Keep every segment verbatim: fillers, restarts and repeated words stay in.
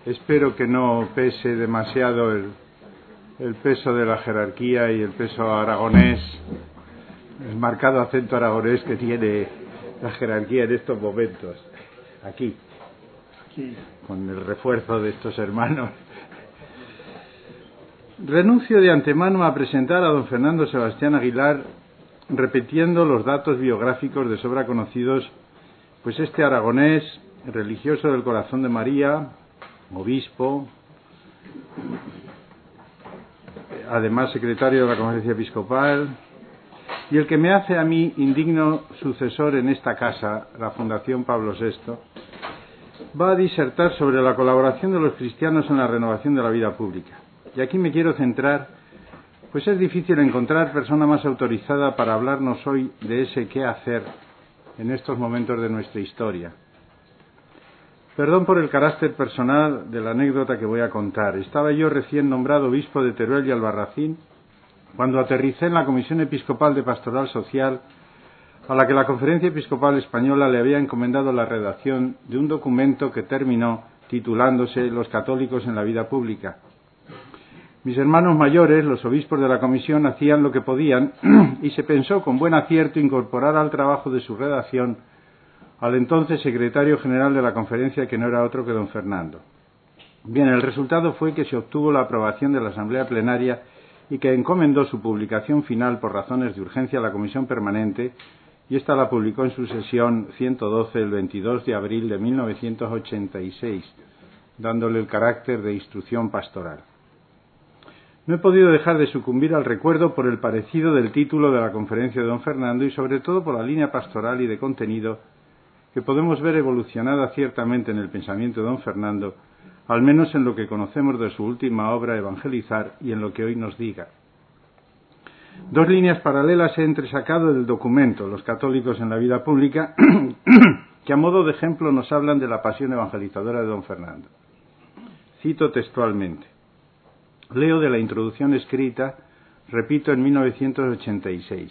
Espero que no pese demasiado el, el peso de la jerarquía y el peso aragonés, el marcado acento aragonés que tiene la jerarquía en estos momentos, aquí, aquí, con el refuerzo de estos hermanos. Renuncio de antemano a presentar a don Fernando Sebastián Aguilar repitiendo los datos biográficos de sobra conocidos, pues este aragonés, religioso del corazón de María, obispo, además secretario de la Conferencia Episcopal, y el que me hace a mí indigno sucesor en esta casa, la Fundación Pablo sexto, va a disertar sobre la colaboración de los cristianos en la renovación de la vida pública. Y aquí me quiero centrar, pues es difícil encontrar persona más autorizada para hablarnos hoy de ese qué hacer en estos momentos de nuestra historia. Perdón por el carácter personal de la anécdota que voy a contar. Estaba yo recién nombrado obispo de Teruel y Albarracín cuando aterricé en la Comisión Episcopal de Pastoral Social, a la que la Conferencia Episcopal Española le había encomendado la redacción de un documento que terminó titulándose Los católicos en la vida pública. Mis hermanos mayores, los obispos de la comisión, hacían lo que podían y se pensó con buen acierto incorporar al trabajo de su redacción al entonces secretario general de la conferencia, que no era otro que don Fernando. Bien, el resultado fue que se obtuvo la aprobación de la Asamblea Plenaria y que encomendó su publicación final por razones de urgencia a la Comisión Permanente, y ésta la publicó en su sesión ciento doce el veintidós de abril de mil novecientos ochenta y seis, dándole el carácter de instrucción pastoral. No he podido dejar de sucumbir al recuerdo por el parecido del título de la conferencia de don Fernando y sobre todo por la línea pastoral y de contenido que podemos ver evolucionada ciertamente en el pensamiento de don Fernando, al menos en lo que conocemos de su última obra, Evangelizar, y en lo que hoy nos diga. Dos líneas paralelas he entresacado del documento, Los católicos en la vida pública, que a modo de ejemplo nos hablan de la pasión evangelizadora de don Fernando. Cito textualmente. Leo de la introducción escrita, repito, en mil novecientos ochenta y seis.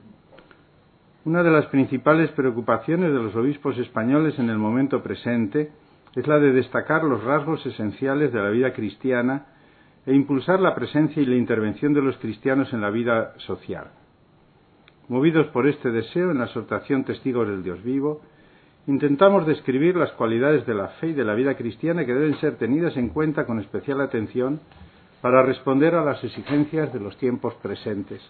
Una de las principales preocupaciones de los obispos españoles en el momento presente es la de destacar los rasgos esenciales de la vida cristiana e impulsar la presencia y la intervención de los cristianos en la vida social. Movidos por este deseo, en la exhortación Testigos del Dios Vivo, intentamos describir las cualidades de la fe y de la vida cristiana que deben ser tenidas en cuenta con especial atención para responder a las exigencias de los tiempos presentes.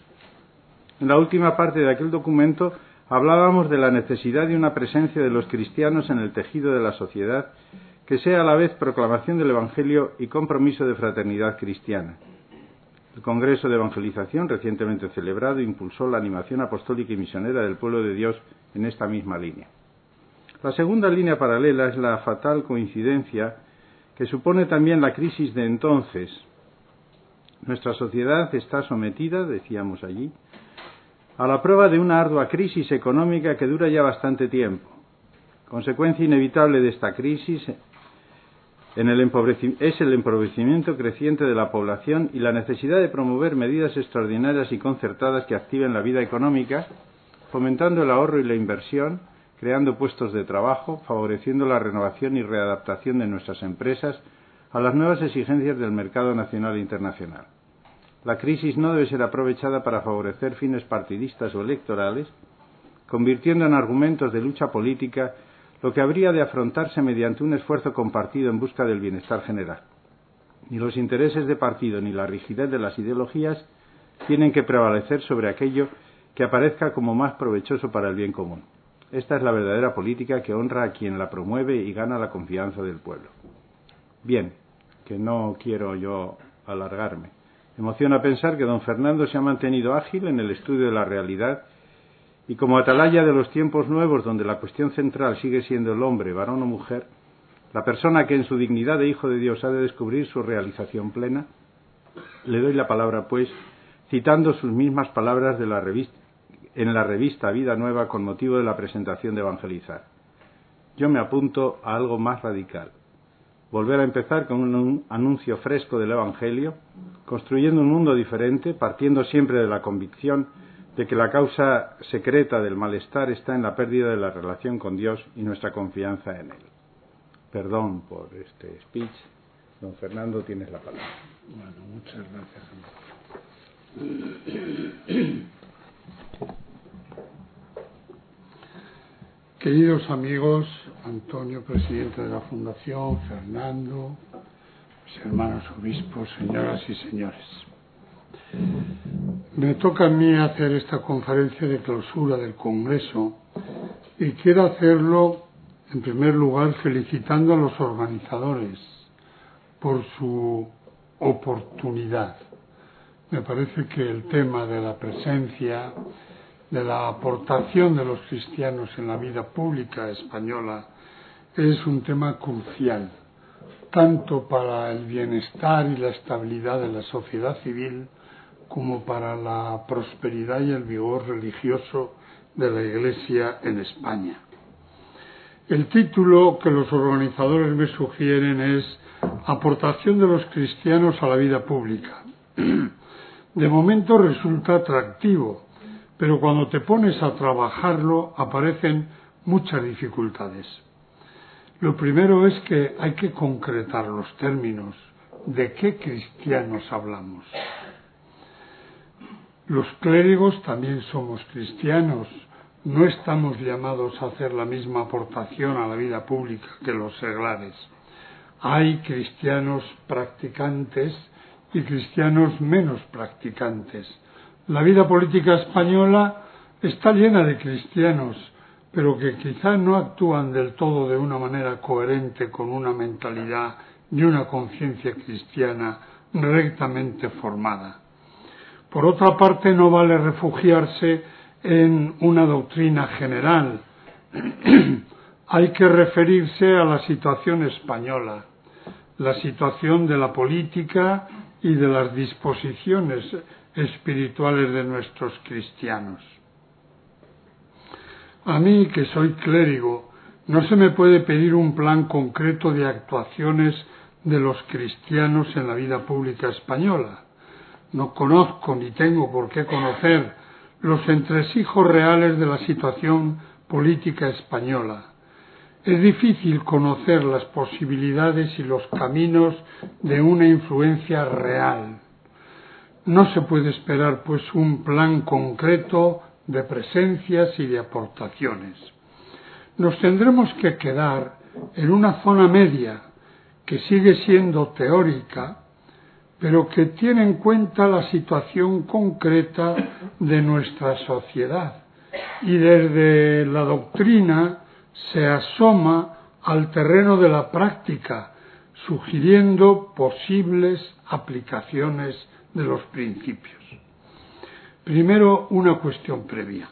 En la última parte de aquel documento hablábamos de la necesidad de una presencia de los cristianos en el tejido de la sociedad que sea a la vez proclamación del Evangelio y compromiso de fraternidad cristiana. El Congreso de Evangelización, recientemente celebrado, impulsó la animación apostólica y misionera del pueblo de Dios en esta misma línea. La segunda línea paralela es la fatal coincidencia que supone también la crisis de entonces. Nuestra sociedad está sometida, decíamos allí, a la prueba de una ardua crisis económica que dura ya bastante tiempo. Consecuencia inevitable de esta crisis en el empobreci- es el empobrecimiento creciente de la población y la necesidad de promover medidas extraordinarias y concertadas que activen la vida económica, fomentando el ahorro y la inversión, creando puestos de trabajo, favoreciendo la renovación y readaptación de nuestras empresas a las nuevas exigencias del mercado nacional e internacional. La crisis no debe ser aprovechada para favorecer fines partidistas o electorales, convirtiendo en argumentos de lucha política lo que habría de afrontarse mediante un esfuerzo compartido en busca del bienestar general. Ni los intereses de partido ni la rigidez de las ideologías tienen que prevalecer sobre aquello que aparezca como más provechoso para el bien común. Esta es la verdadera política que honra a quien la promueve y gana la confianza del pueblo. Bien, que no quiero yo alargarme. Emociona pensar que don Fernando se ha mantenido ágil en el estudio de la realidad y como atalaya de los tiempos nuevos donde la cuestión central sigue siendo el hombre, varón o mujer, la persona que en su dignidad de hijo de Dios ha de descubrir su realización plena, le doy la palabra pues, citando sus mismas palabras de la revista, en la revista Vida Nueva con motivo de la presentación de Evangelizar. Yo me apunto a algo más radical. Volver a empezar con un anuncio fresco del Evangelio, construyendo un mundo diferente, partiendo siempre de la convicción de que la causa secreta del malestar está en la pérdida de la relación con Dios y nuestra confianza en Él. perdón por este speech. Don Fernando, tienes la palabra. Bueno, muchas gracias. Queridos amigos, Antonio, presidente de la Fundación, Fernando, mis hermanos obispos, señoras y señores. Me toca a mí hacer esta conferencia de clausura del Congreso y quiero hacerlo, en primer lugar, felicitando a los organizadores por su oportunidad. Me parece que el tema de la presencia, de la aportación de los cristianos en la vida pública española es un tema crucial, tanto para el bienestar y la estabilidad de la sociedad civil como para la prosperidad y el vigor religioso de la Iglesia en España. El título que los organizadores me sugieren es Aportación de los cristianos a la vida pública. De momento resulta atractivo, pero cuando te pones a trabajarlo aparecen muchas dificultades. Lo primero es que hay que concretar los términos. ¿De qué cristianos hablamos? Los clérigos también somos cristianos. No estamos llamados a hacer la misma aportación a la vida pública que los seglares. Hay cristianos practicantes y cristianos menos practicantes. La vida política española está llena de cristianos, pero que quizá no actúan del todo de una manera coherente con una mentalidad ni una conciencia cristiana rectamente formada. Por otra parte, no vale refugiarse en una doctrina general. Hay que referirse a la situación española, la situación de la política y de las disposiciones espirituales de nuestros cristianos. A mí, que soy clérigo, no se me puede pedir un plan concreto de actuaciones de los cristianos en la vida pública española. No conozco ni tengo por qué conocer los entresijos reales de la situación política española. Es difícil conocer las posibilidades y los caminos de una influencia real. No se puede esperar, pues, un plan concreto de presencias y de aportaciones. Nos tendremos que quedar en una zona media que sigue siendo teórica, pero que tiene en cuenta la situación concreta de nuestra sociedad y desde la doctrina se asoma al terreno de la práctica, sugiriendo posibles aplicaciones de los principios. Primero, una cuestión previa.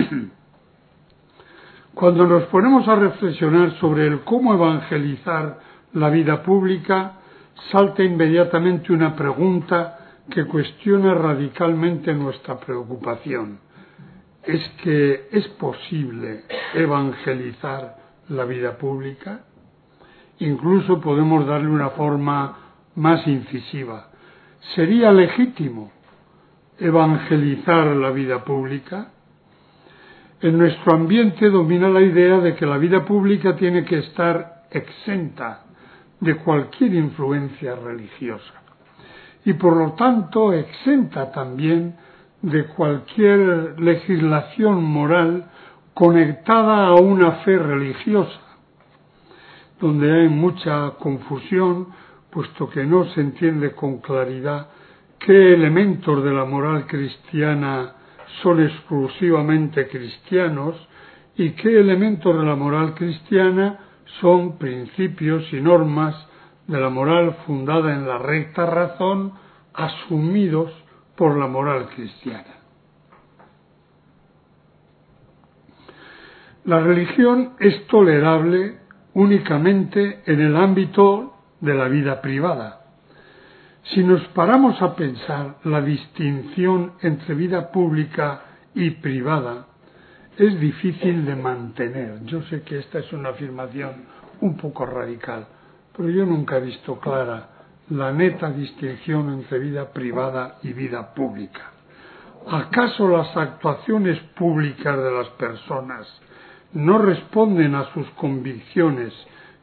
Cuando nos ponemos a reflexionar sobre el cómo evangelizar la vida pública, salta inmediatamente una pregunta que cuestiona radicalmente nuestra preocupación. ¿Es que es posible evangelizar la vida pública? Incluso podemos darle una forma más incisiva. ¿Sería legítimo evangelizar la vida pública? En nuestro ambiente domina la idea de que la vida pública tiene que estar exenta de cualquier influencia religiosa y por lo tanto exenta también de cualquier legislación moral conectada a una fe religiosa, donde hay mucha confusión, puesto que no se entiende con claridad qué elementos de la moral cristiana son exclusivamente cristianos y qué elementos de la moral cristiana son principios y normas de la moral fundada en la recta razón asumidos por la moral cristiana. La religión es tolerable únicamente en el ámbito de la vida privada. Si nos paramos a pensar la distinción entre vida pública y privada, es difícil de mantener. Yo sé que esta es una afirmación un poco radical, pero yo nunca he visto clara la neta distinción entre vida privada y vida pública. ¿Acaso las actuaciones públicas de las personas no responden a sus convicciones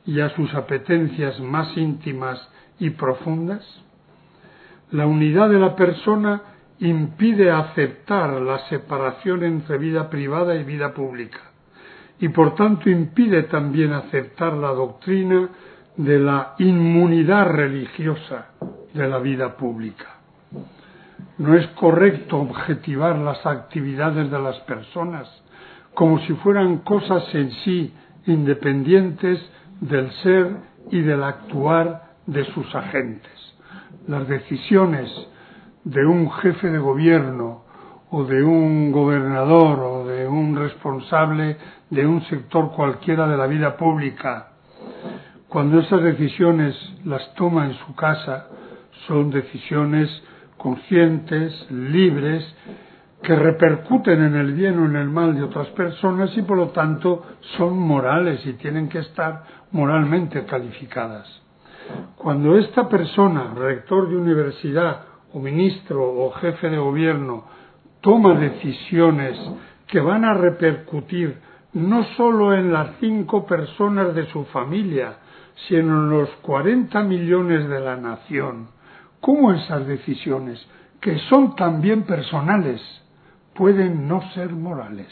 y a sus apetencias más íntimas y profundas? La unidad de la persona impide aceptar la separación entre vida privada y vida pública, y por tanto impide también aceptar la doctrina de la inmunidad religiosa de la vida pública. No es correcto objetivar las actividades de las personas como si fueran cosas en sí independientes del ser y del actuar de sus agentes. Las decisiones de un jefe de gobierno o de un gobernador o de un responsable de un sector cualquiera de la vida pública, cuando esas decisiones las toma en su casa, son decisiones conscientes, libres, que repercuten en el bien o en el mal de otras personas y por lo tanto son morales y tienen que estar moralmente calificadas. Cuando esta persona, rector de universidad o ministro o jefe de gobierno, toma decisiones que van a repercutir no solo en las cinco personas de su familia, sino en los cuarenta millones de la nación, ¿cómo esas decisiones, que son también personales, pueden no ser morales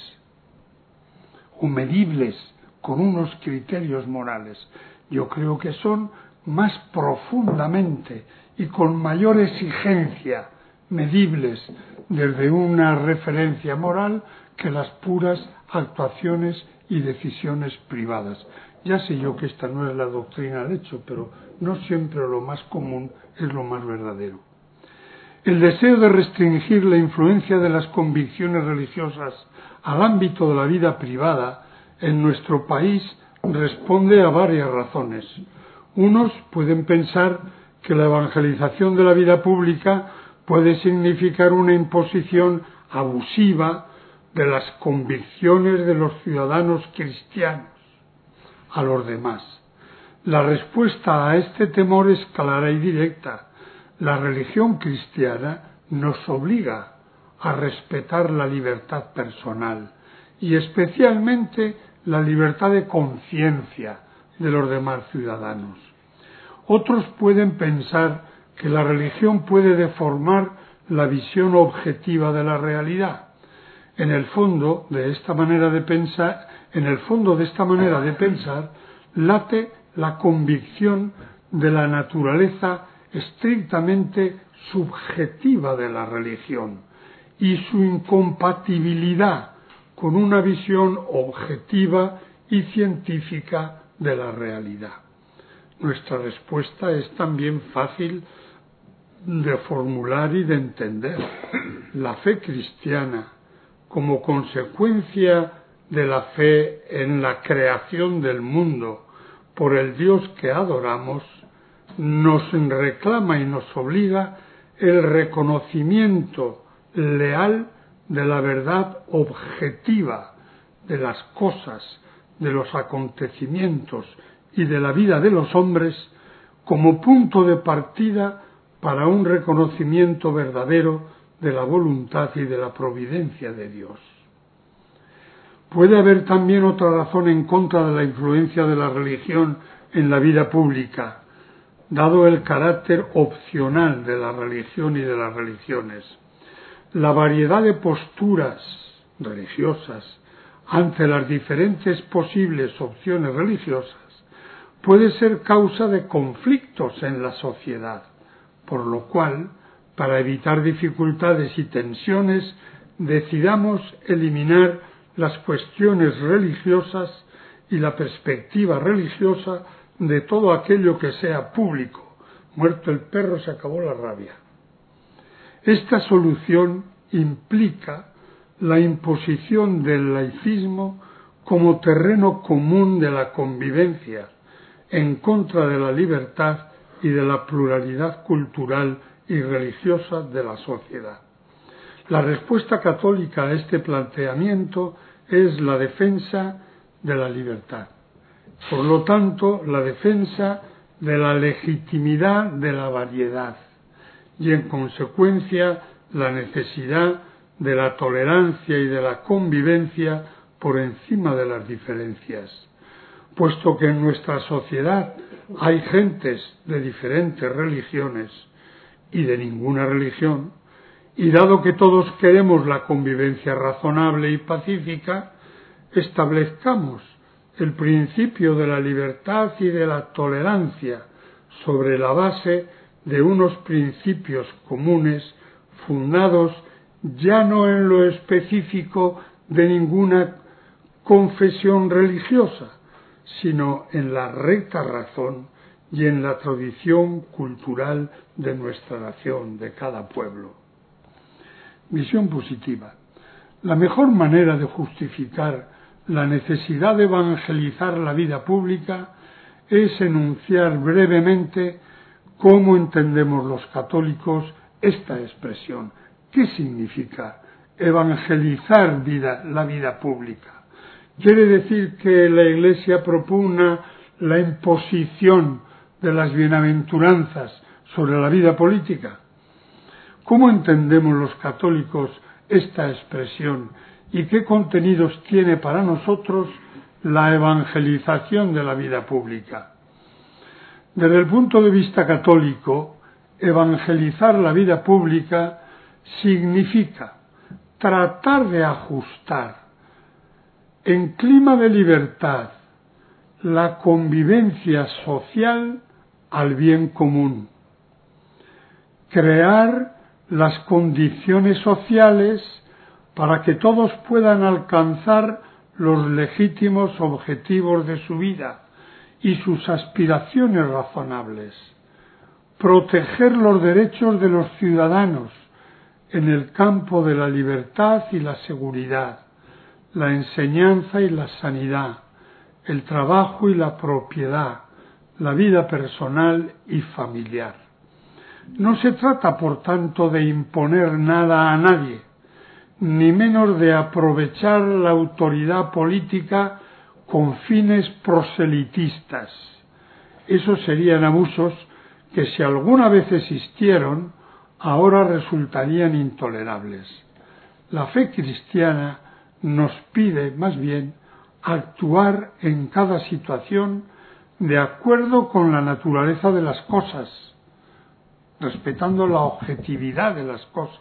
o medibles con unos criterios morales? Yo creo que son más profundamente y con mayor exigencia medibles desde una referencia moral que las puras actuaciones y decisiones privadas. Ya sé yo que esta no es la doctrina del hecho, pero no siempre lo más común es lo más verdadero. El deseo de restringir la influencia de las convicciones religiosas al ámbito de la vida privada en nuestro país responde a varias razones. Unos pueden pensar que la evangelización de la vida pública puede significar una imposición abusiva de las convicciones de los ciudadanos cristianos a los demás. La respuesta a este temor es clara y directa. La religión cristiana nos obliga a respetar la libertad personal y especialmente la libertad de conciencia de los demás ciudadanos. Otros pueden pensar que la religión puede deformar la visión objetiva de la realidad. En el fondo de esta manera de pensar, en el fondo de esta manera de pensar, late la convicción de la naturaleza estrictamente subjetiva de la religión y su incompatibilidad con una visión objetiva y científica de la realidad. Nuestra respuesta es también fácil de formular y de entender. La fe cristiana, como consecuencia de la fe en la creación del mundo por el Dios que adoramos, nos reclama y nos obliga el reconocimiento leal de la verdad objetiva de las cosas, de los acontecimientos y de la vida de los hombres como punto de partida para un reconocimiento verdadero de la voluntad y de la providencia de Dios. Puede haber también otra razón en contra de la influencia de la religión en la vida pública, dado el carácter opcional de la religión y de las religiones. La variedad de posturas religiosas ante las diferentes posibles opciones religiosas puede ser causa de conflictos en la sociedad, por lo cual, para evitar dificultades y tensiones, decidamos eliminar las cuestiones religiosas y la perspectiva religiosa de todo aquello que sea público. Muerto el perro, se acabó la rabia. Esta solución implica la imposición del laicismo como terreno común de la convivencia, en contra de la libertad y de la pluralidad cultural y religiosa de la sociedad. La respuesta católica a este planteamiento es la defensa de la libertad. Por lo tanto, la defensa de la legitimidad de la variedad y, en consecuencia, la necesidad de la tolerancia y de la convivencia por encima de las diferencias. puesto que en nuestra sociedad hay gentes de diferentes religiones y de ninguna religión, y dado que todos queremos la convivencia razonable y pacífica, establezcamos el principio de la libertad y de la tolerancia sobre la base de unos principios comunes fundados ya no en lo específico de ninguna confesión religiosa, sino en la recta razón y en la tradición cultural de nuestra nación, de cada pueblo. Visión positiva. La mejor manera de justificar la necesidad de evangelizar la vida pública es enunciar brevemente cómo entendemos los católicos esta expresión. ¿Qué significa evangelizar vida, la vida pública? ¿Quiere decir que la Iglesia propugna la imposición de las bienaventuranzas sobre la vida política? ¿Cómo entendemos los católicos esta expresión y qué contenidos tiene para nosotros la evangelización de la vida pública? Desde el punto de vista católico, evangelizar la vida pública significa tratar de ajustar en clima de libertad la convivencia social al bien común, crear las condiciones sociales para que todos puedan alcanzar los legítimos objetivos de su vida y sus aspiraciones razonables, proteger los derechos de los ciudadanos en el campo de la libertad y la seguridad, la enseñanza y la sanidad, el trabajo y la propiedad, la vida personal y familiar. No se trata, por tanto, de imponer nada a nadie, ni menos de aprovechar la autoridad política con fines proselitistas. Esos serían abusos que, si alguna vez existieron, ahora resultarían intolerables. La fe cristiana nos pide, más bien, actuar en cada situación de acuerdo con la naturaleza de las cosas, respetando la objetividad de las cosas.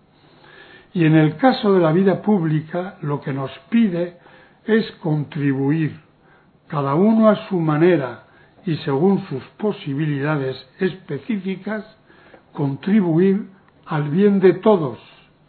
Y en el caso de la vida pública, lo que nos pide es contribuir, cada uno a su manera y según sus posibilidades específicas, contribuir al bien de todos,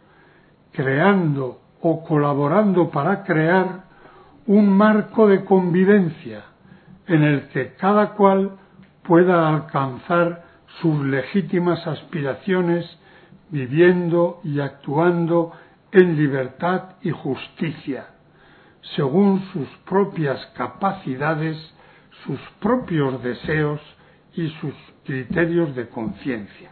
creando o colaborando para crear un marco de convivencia en el que cada cual pueda alcanzar sus legítimas aspiraciones viviendo y actuando en libertad y justicia, según sus propias capacidades, sus propios deseos y sus criterios de conciencia.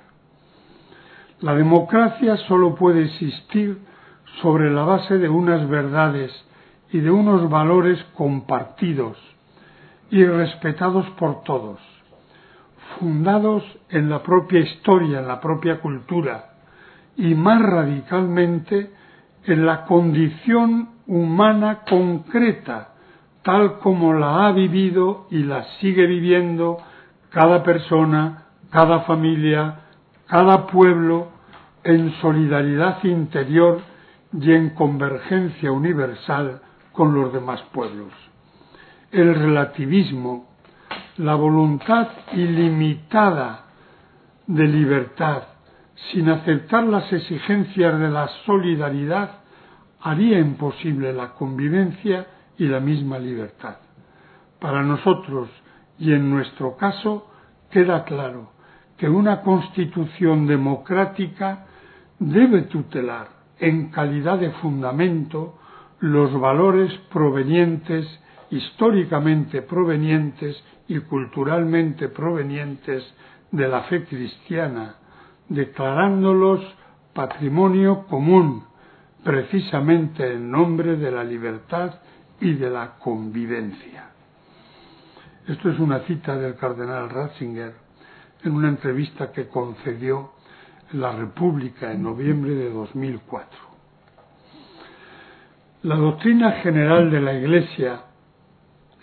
La democracia sólo puede existir sobre la base de unas verdades y de unos valores compartidos y respetados por todos, fundados en la propia historia, en la propia cultura, y más radicalmente en la condición humana concreta, tal como la ha vivido y la sigue viviendo cada persona, cada familia, cada pueblo, en solidaridad interior y en convergencia universal con los demás pueblos. El relativismo, la voluntad ilimitada de libertad, sin aceptar las exigencias de la solidaridad, haría imposible la convivencia y la misma libertad. Para nosotros, y en nuestro caso, queda claro que una constitución democrática debe tutelar, en calidad de fundamento, los valores provenientes, históricamente provenientes y culturalmente provenientes de la fe cristiana, declarándolos patrimonio común, precisamente en nombre de la libertad y de la convivencia. Esto es una cita del cardenal Ratzinger en una entrevista que concedió en La República en noviembre de dos mil cuatro. La doctrina general de la Iglesia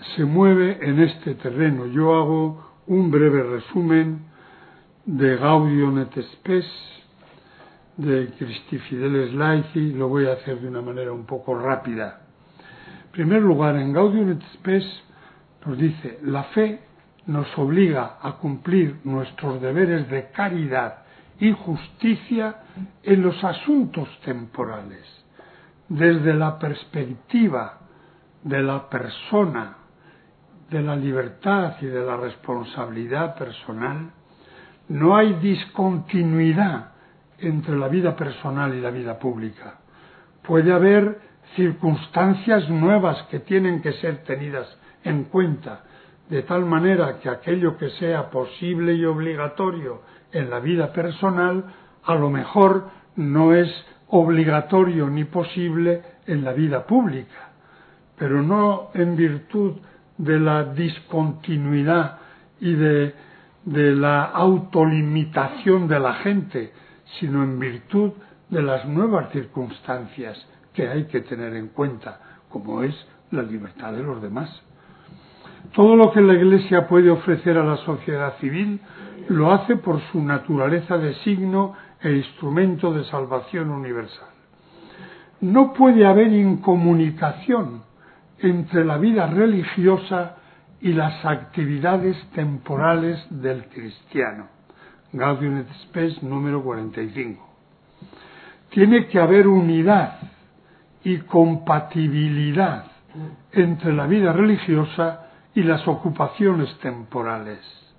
se mueve en este terreno. Yo hago un breve resumen de Gaudium et Spes, de Christi Fideles Laici, lo voy a hacer de una manera un poco rápida. En primer lugar, en Gaudium et Spes nos dice: la fe nos obliga a cumplir nuestros deberes de caridad y justicia en los asuntos temporales, desde la perspectiva de la persona, de la libertad y de la responsabilidad personal. No hay discontinuidad entre la vida personal y la vida pública. Puede haber circunstancias nuevas que tienen que ser tenidas en cuenta, de tal manera que aquello que sea posible y obligatorio en la vida personal, a lo mejor no es obligatorio ni posible en la vida pública, pero no en virtud de la discontinuidad y de, de la autolimitación de la gente, sino en virtud de las nuevas circunstancias que hay que tener en cuenta, como es la libertad de los demás. Todo lo que la Iglesia puede ofrecer a la sociedad civil lo hace por su naturaleza de signo e instrumento de salvación universal. No puede haber incomunicación entre la vida religiosa y las actividades temporales del cristiano. Gaudium et Spes número cuarenta y cinco. Tiene que haber unidad y compatibilidad entre la vida religiosa y las ocupaciones temporales.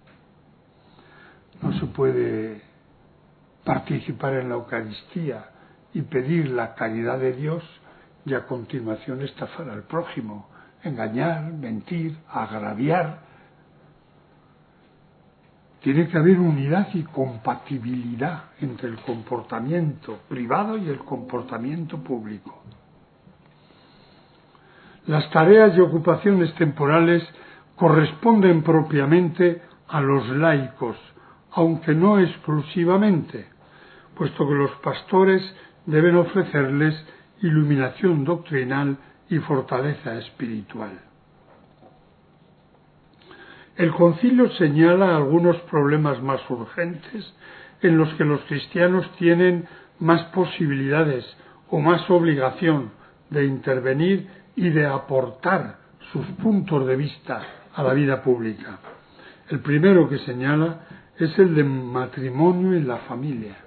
No se puede participar en la Eucaristía y pedir la caridad de Dios y a continuación estafar al prójimo, engañar, mentir, agraviar. Tiene que haber unidad y compatibilidad entre el comportamiento privado y el comportamiento público. Las tareas y ocupaciones temporales corresponden propiamente a los laicos, aunque no exclusivamente, puesto que los pastores deben ofrecerles iluminación doctrinal y fortaleza espiritual. El concilio señala algunos problemas más urgentes en los que los cristianos tienen más posibilidades o más obligación de intervenir y de aportar sus puntos de vista a la vida pública. El primero que señala es el de matrimonio y la familia.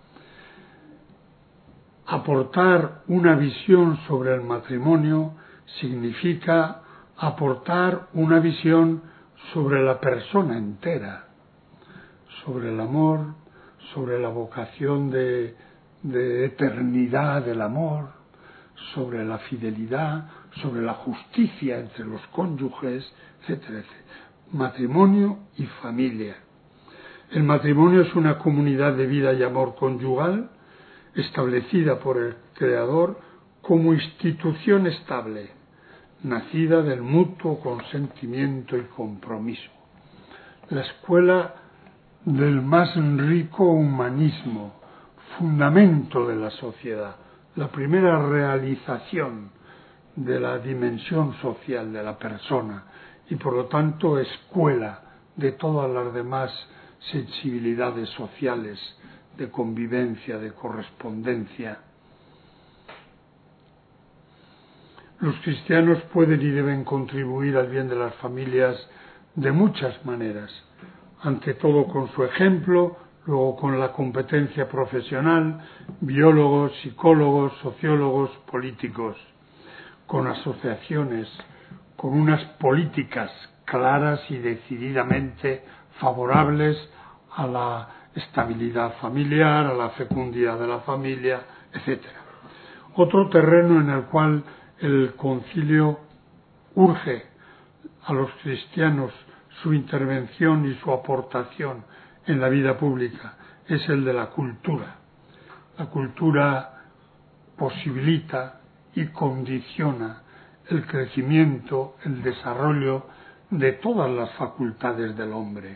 Aportar una visión sobre el matrimonio significa aportar una visión sobre la persona entera, sobre el amor, sobre la vocación de, de eternidad del amor, sobre la fidelidad, sobre la justicia entre los cónyuges, etcétera, etcétera. Matrimonio y familia. El matrimonio es una comunidad de vida y amor conyugal establecida por el Creador como institución estable, nacida del mutuo consentimiento y compromiso. La escuela del más rico humanismo, fundamento de la sociedad, la primera realización de la dimensión social de la persona y por lo tanto escuela de todas las demás sensibilidades sociales, de convivencia, de correspondencia. Los cristianos pueden y deben contribuir al bien de las familias de muchas maneras, ante todo con su ejemplo, luego con la competencia profesional, biólogos, psicólogos, sociólogos, políticos, con asociaciones, con unas políticas claras y decididamente favorables a la estabilidad familiar, a la fecundidad de la familia, etcétera. Otro terreno en el cual el concilio urge a los cristianos su intervención y su aportación en la vida pública es el de la cultura. La cultura posibilita y condiciona el crecimiento, el desarrollo de todas las facultades del hombre.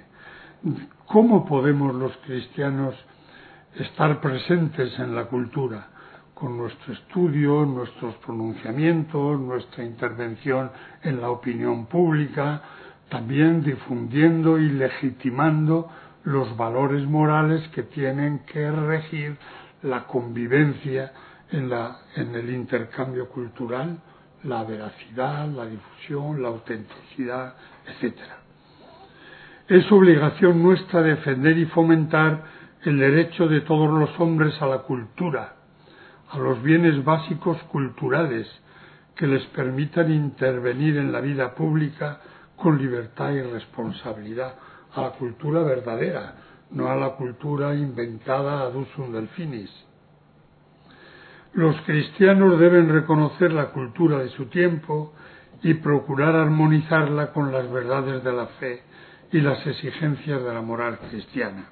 ¿Cómo podemos los cristianos estar presentes en la cultura? con nuestro estudio, nuestros pronunciamientos, nuestra intervención en la opinión pública, también difundiendo y legitimando los valores morales que tienen que regir la convivencia en, la, en el intercambio cultural, la veracidad, la difusión, la autenticidad, etcétera. Es obligación nuestra defender y fomentar el derecho de todos los hombres a la cultura, a los bienes básicos culturales que les permitan intervenir en la vida pública con libertad y responsabilidad, a la cultura verdadera, no a la cultura inventada ad usum delphinis. Los cristianos deben reconocer la cultura de su tiempo y procurar armonizarla con las verdades de la fe y las exigencias de la moral cristiana.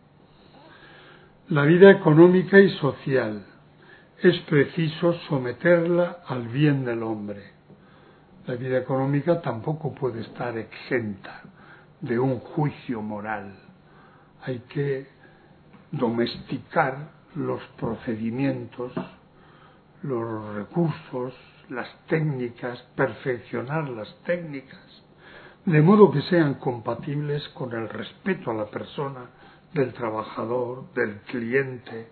La vida económica y social es preciso someterla al bien del hombre. La vida económica tampoco puede estar exenta de un juicio moral. Hay que domesticar los procedimientos, los recursos, las técnicas, perfeccionar las técnicas, de modo que sean compatibles con el respeto a la persona, del trabajador, del cliente.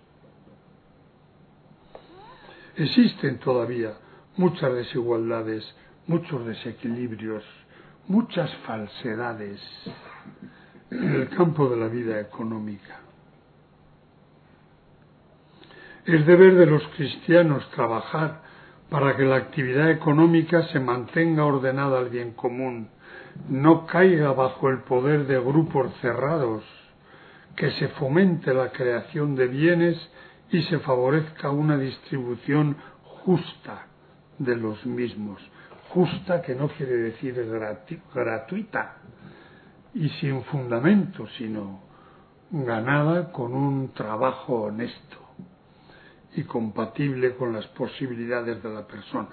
Existen todavía muchas desigualdades, muchos desequilibrios, muchas falsedades en el campo de la vida económica. Es deber de los cristianos trabajar para que la actividad económica se mantenga ordenada al bien común, no caiga bajo el poder de grupos cerrados, que se fomente la creación de bienes y se favorezca una distribución justa de los mismos. Justa, que no quiere decir gratu- gratuita y sin fundamento, sino ganada con un trabajo honesto y compatible con las posibilidades de la persona.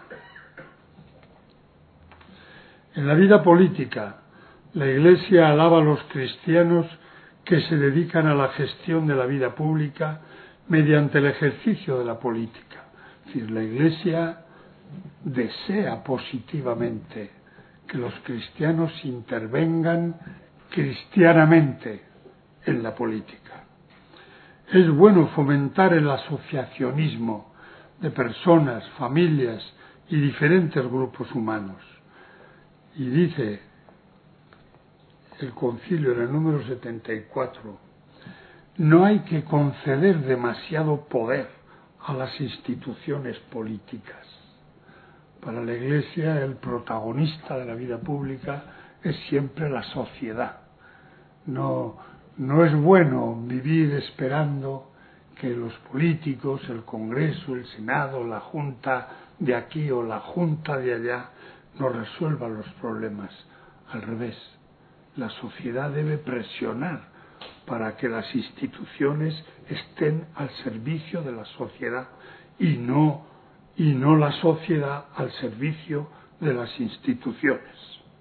En la vida política, la Iglesia alaba a los cristianos que se dedican a la gestión de la vida pública mediante el ejercicio de la política. Es decir, la Iglesia desea positivamente que los cristianos intervengan cristianamente en la política. Es bueno fomentar el asociacionismo de personas, familias y diferentes grupos humanos. Y dice el concilio en el número setenta y cuatro, no hay que conceder demasiado poder a las instituciones políticas. Para la Iglesia el protagonista de la vida pública es siempre la sociedad. No, no es bueno vivir esperando que los políticos, el Congreso, el Senado, la Junta de aquí o la Junta de allá nos resuelvan los problemas. Al revés, la sociedad debe presionar para que las instituciones estén al servicio de la sociedad y no, y no la sociedad al servicio de las instituciones.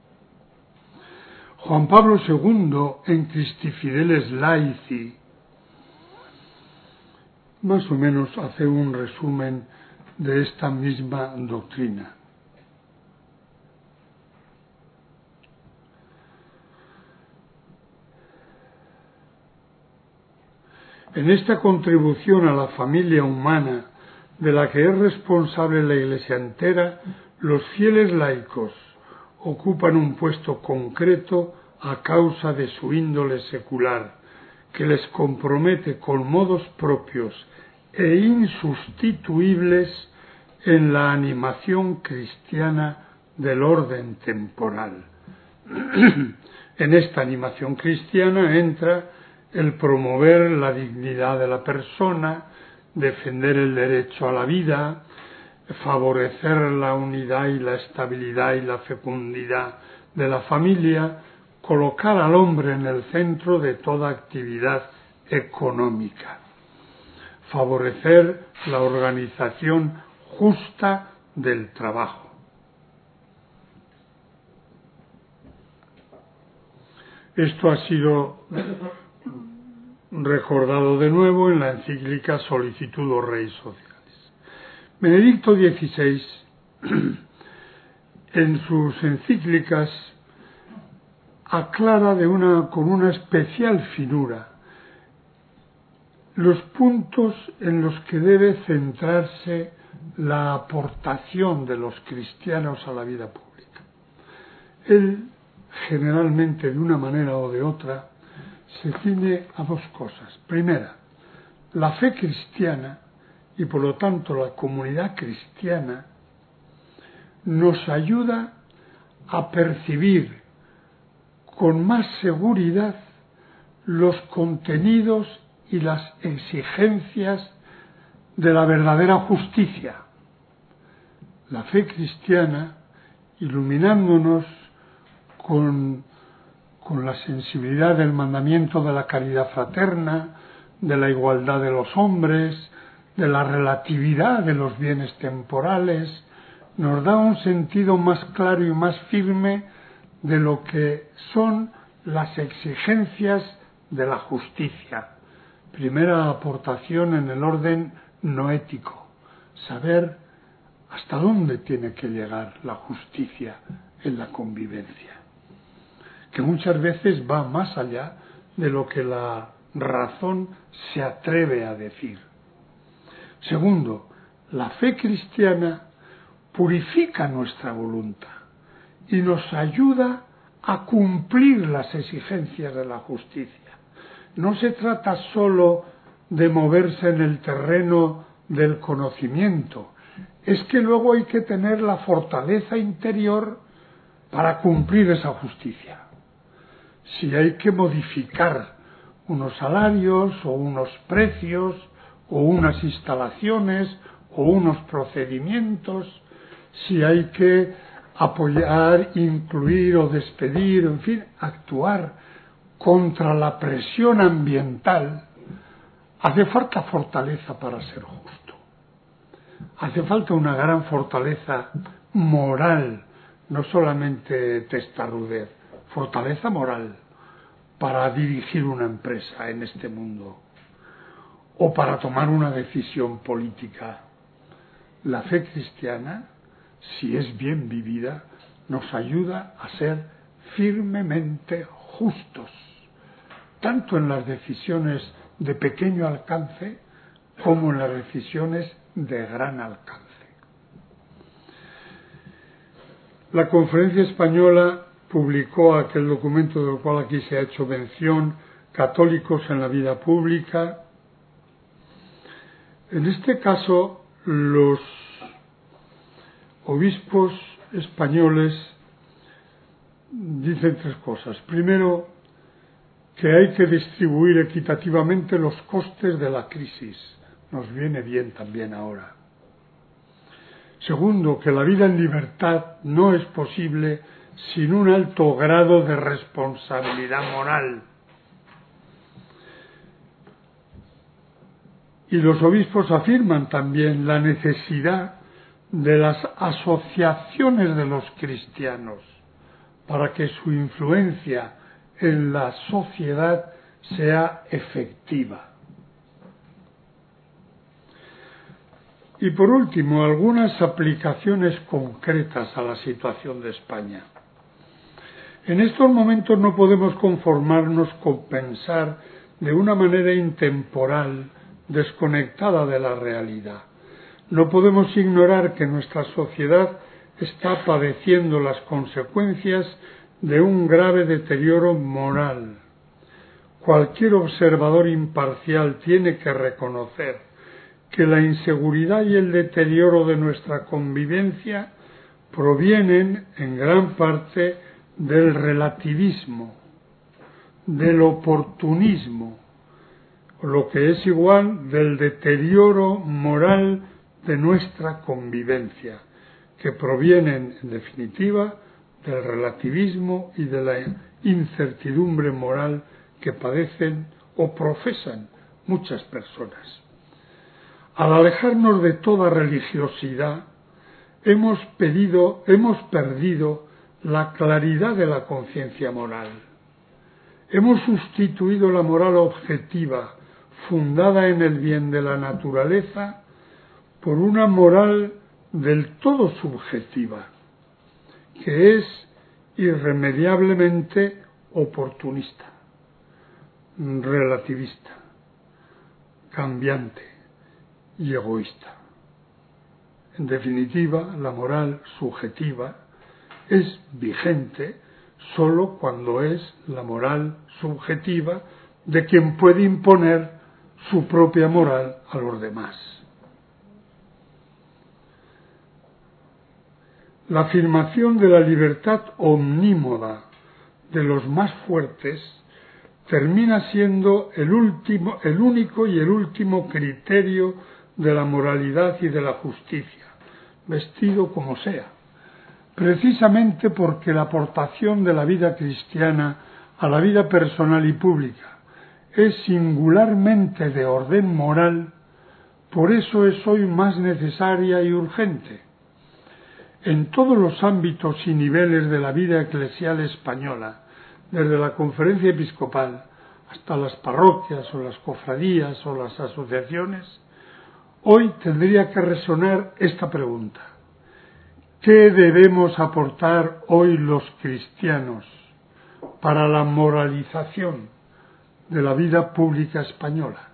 Juan Pablo segundo, en Christi Fideles Laici, más o menos hace un resumen de esta misma doctrina. En esta contribución a la familia humana, de la que es responsable la Iglesia entera, los fieles laicos ocupan un puesto concreto a causa de su índole secular, que les compromete con modos propios e insustituibles en la animación cristiana del orden temporal. En esta animación cristiana entra el promover la dignidad de la persona, defender el derecho a la vida, favorecer la unidad y la estabilidad y la fecundidad de la familia, colocar al hombre en el centro de toda actividad económica, favorecer la organización justa del trabajo. Esto ha sido recordado de nuevo en la encíclica Solicitudo Rei Socialis. Benedicto dieciséis, en sus encíclicas, aclara de una, con una especial finura los puntos en los que debe centrarse la aportación de los cristianos a la vida pública. Él, generalmente, de una manera o de otra, se ciñe a dos cosas. Primera, la fe cristiana y por lo tanto la comunidad cristiana nos ayuda a percibir con más seguridad los contenidos y las exigencias de la verdadera justicia. La fe cristiana, iluminándonos con, con la sensibilidad del mandamiento de la caridad fraterna, de la igualdad de los hombres, de la relatividad de los bienes temporales, nos da un sentido más claro y más firme de lo que son las exigencias de la justicia. Primera aportación en el orden noético, saber hasta dónde tiene que llegar la justicia en la convivencia, que muchas veces va más allá de lo que la razón se atreve a decir. Segundo, la fe cristiana purifica nuestra voluntad y nos ayuda a cumplir las exigencias de la justicia. No se trata sólo de moverse en el terreno del conocimiento, es que luego hay que tener la fortaleza interior para cumplir esa justicia. Si hay que modificar unos salarios o unos precios o unas instalaciones o unos procedimientos, si hay que apoyar, incluir o despedir, en fin, actuar contra la presión ambiental, hace falta fortaleza para ser justo. Hace falta una gran fortaleza moral, no solamente testarudez, fortaleza moral para dirigir una empresa en este mundo o para tomar una decisión política. La fe cristiana, si es bien vivida, nos ayuda a ser firmemente justos, tanto en las decisiones de pequeño alcance como en las decisiones de gran alcance. La Conferencia Española publicó aquel documento del cual aquí se ha hecho mención, Católicos en la vida pública. En este caso, los obispos españoles dicen tres cosas. Primero, que hay que distribuir equitativamente los costes de la crisis. Nos viene bien también ahora. Segundo, que la vida en libertad no es posible sin un alto grado de responsabilidad moral. Y los obispos afirman también la necesidad de las asociaciones de los cristianos para que su influencia en la sociedad sea efectiva. Y por último, algunas aplicaciones concretas a la situación de España. En estos momentos no podemos conformarnos con pensar de una manera intemporal, desconectada de la realidad. No podemos ignorar que nuestra sociedad está padeciendo las consecuencias de un grave deterioro moral. Cualquier observador imparcial tiene que reconocer que la inseguridad y el deterioro de nuestra convivencia provienen en gran parte del relativismo, del oportunismo, lo que es igual del deterioro moral de nuestra convivencia, que provienen, en definitiva, del relativismo y de la incertidumbre moral que padecen o profesan muchas personas. Al alejarnos de toda religiosidad, hemos pedido, hemos perdido la claridad de la conciencia moral. Hemos sustituido la moral objetiva, fundada en el bien de la naturaleza, por una moral del todo subjetiva, que es irremediablemente oportunista, relativista, cambiante y egoísta. En definitiva, la moral subjetiva es vigente sólo cuando es la moral subjetiva de quien puede imponer su propia moral a los demás. La afirmación de la libertad omnímoda de los más fuertes termina siendo el último, el único y el último criterio de la moralidad y de la justicia, vestido como sea, precisamente porque la aportación de la vida cristiana a la vida personal y pública es singularmente de orden moral, por eso es hoy más necesaria y urgente. En todos los ámbitos y niveles de la vida eclesial española, desde la Conferencia Episcopal hasta las parroquias o las cofradías o las asociaciones, hoy tendría que resonar esta pregunta: ¿qué debemos aportar hoy los cristianos para la moralización de la vida pública española?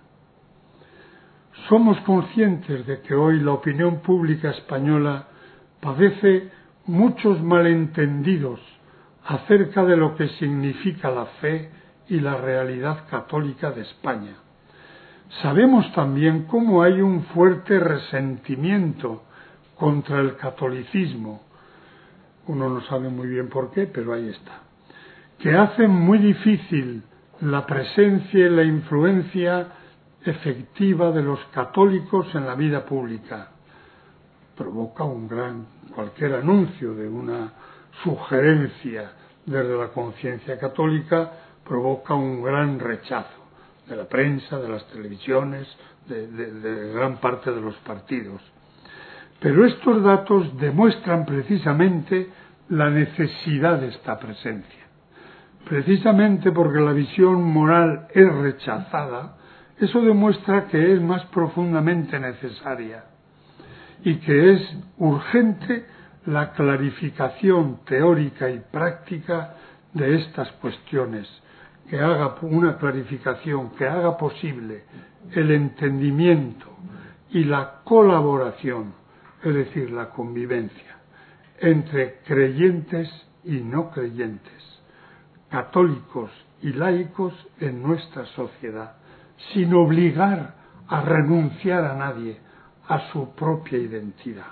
Somos conscientes de que hoy la opinión pública española padece muchos malentendidos acerca de lo que significa la fe y la realidad católica de España. Sabemos también cómo hay un fuerte resentimiento contra el catolicismo, uno no sabe muy bien por qué, pero ahí está, que hace muy difícil la presencia y la influencia efectiva de los católicos en la vida pública. Provoca un gran, cualquier anuncio de una sugerencia desde la conciencia católica provoca un gran rechazo de la prensa, de las televisiones, de, de, de gran parte de los partidos. Pero estos datos demuestran precisamente la necesidad de esta presencia. Precisamente porque la visión moral es rechazada, eso demuestra que es más profundamente necesaria y que es urgente la clarificación teórica y práctica de estas cuestiones, que haga una clarificación que haga posible el entendimiento y la colaboración, es decir, la convivencia entre creyentes y no creyentes, católicos y laicos en nuestra sociedad, sin obligar a renunciar a nadie a su propia identidad.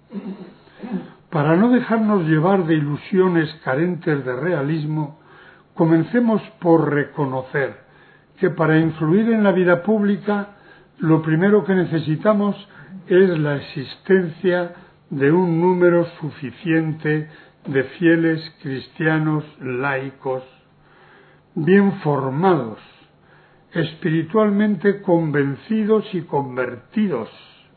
Para no dejarnos llevar de ilusiones carentes de realismo, comencemos por reconocer que para influir en la vida pública lo primero que necesitamos es la existencia de un número suficiente de fieles cristianos laicos, bien formados, espiritualmente convencidos y convertidos,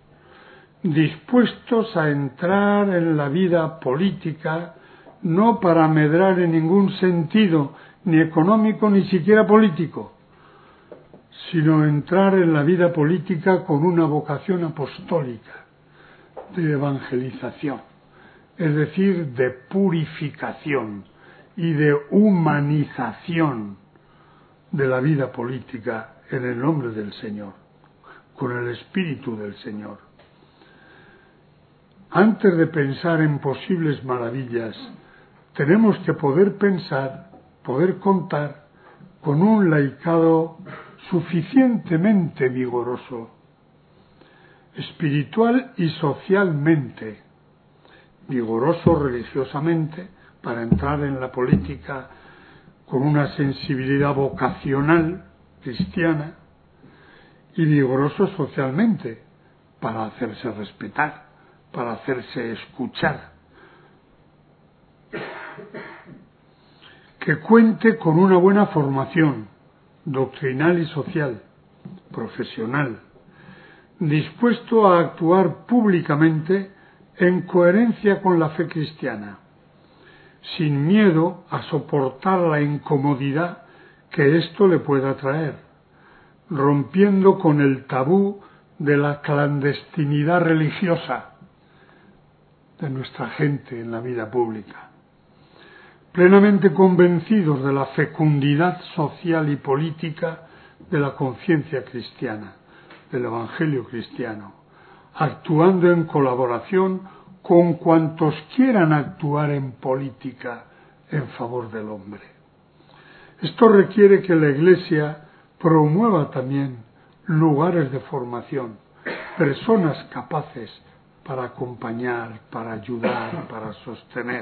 dispuestos a entrar en la vida política no para medrar en ningún sentido, ni económico ni siquiera político, sino entrar en la vida política con una vocación apostólica de evangelización, es decir, de purificación y de humanización de la vida política en el nombre del Señor, con el Espíritu del Señor. Antes de pensar en posibles maravillas, tenemos que poder pensar, poder contar con un laicado suficientemente vigoroso, espiritual y socialmente, vigoroso religiosamente para entrar en la política con una sensibilidad vocacional cristiana, y vigoroso socialmente para hacerse respetar, para hacerse escuchar, que cuente con una buena formación doctrinal y social, profesional, dispuesto a actuar públicamente en coherencia con la fe cristiana, sin miedo a soportar la incomodidad que esto le pueda traer, rompiendo con el tabú de la clandestinidad religiosa de nuestra gente en la vida pública, plenamente convencidos de la fecundidad social y política de la conciencia cristiana, del Evangelio cristiano, actuando en colaboración con cuantos quieran actuar en política en favor del hombre. Esto requiere que la Iglesia promueva también lugares de formación, personas capaces para acompañar, para ayudar, para sostener.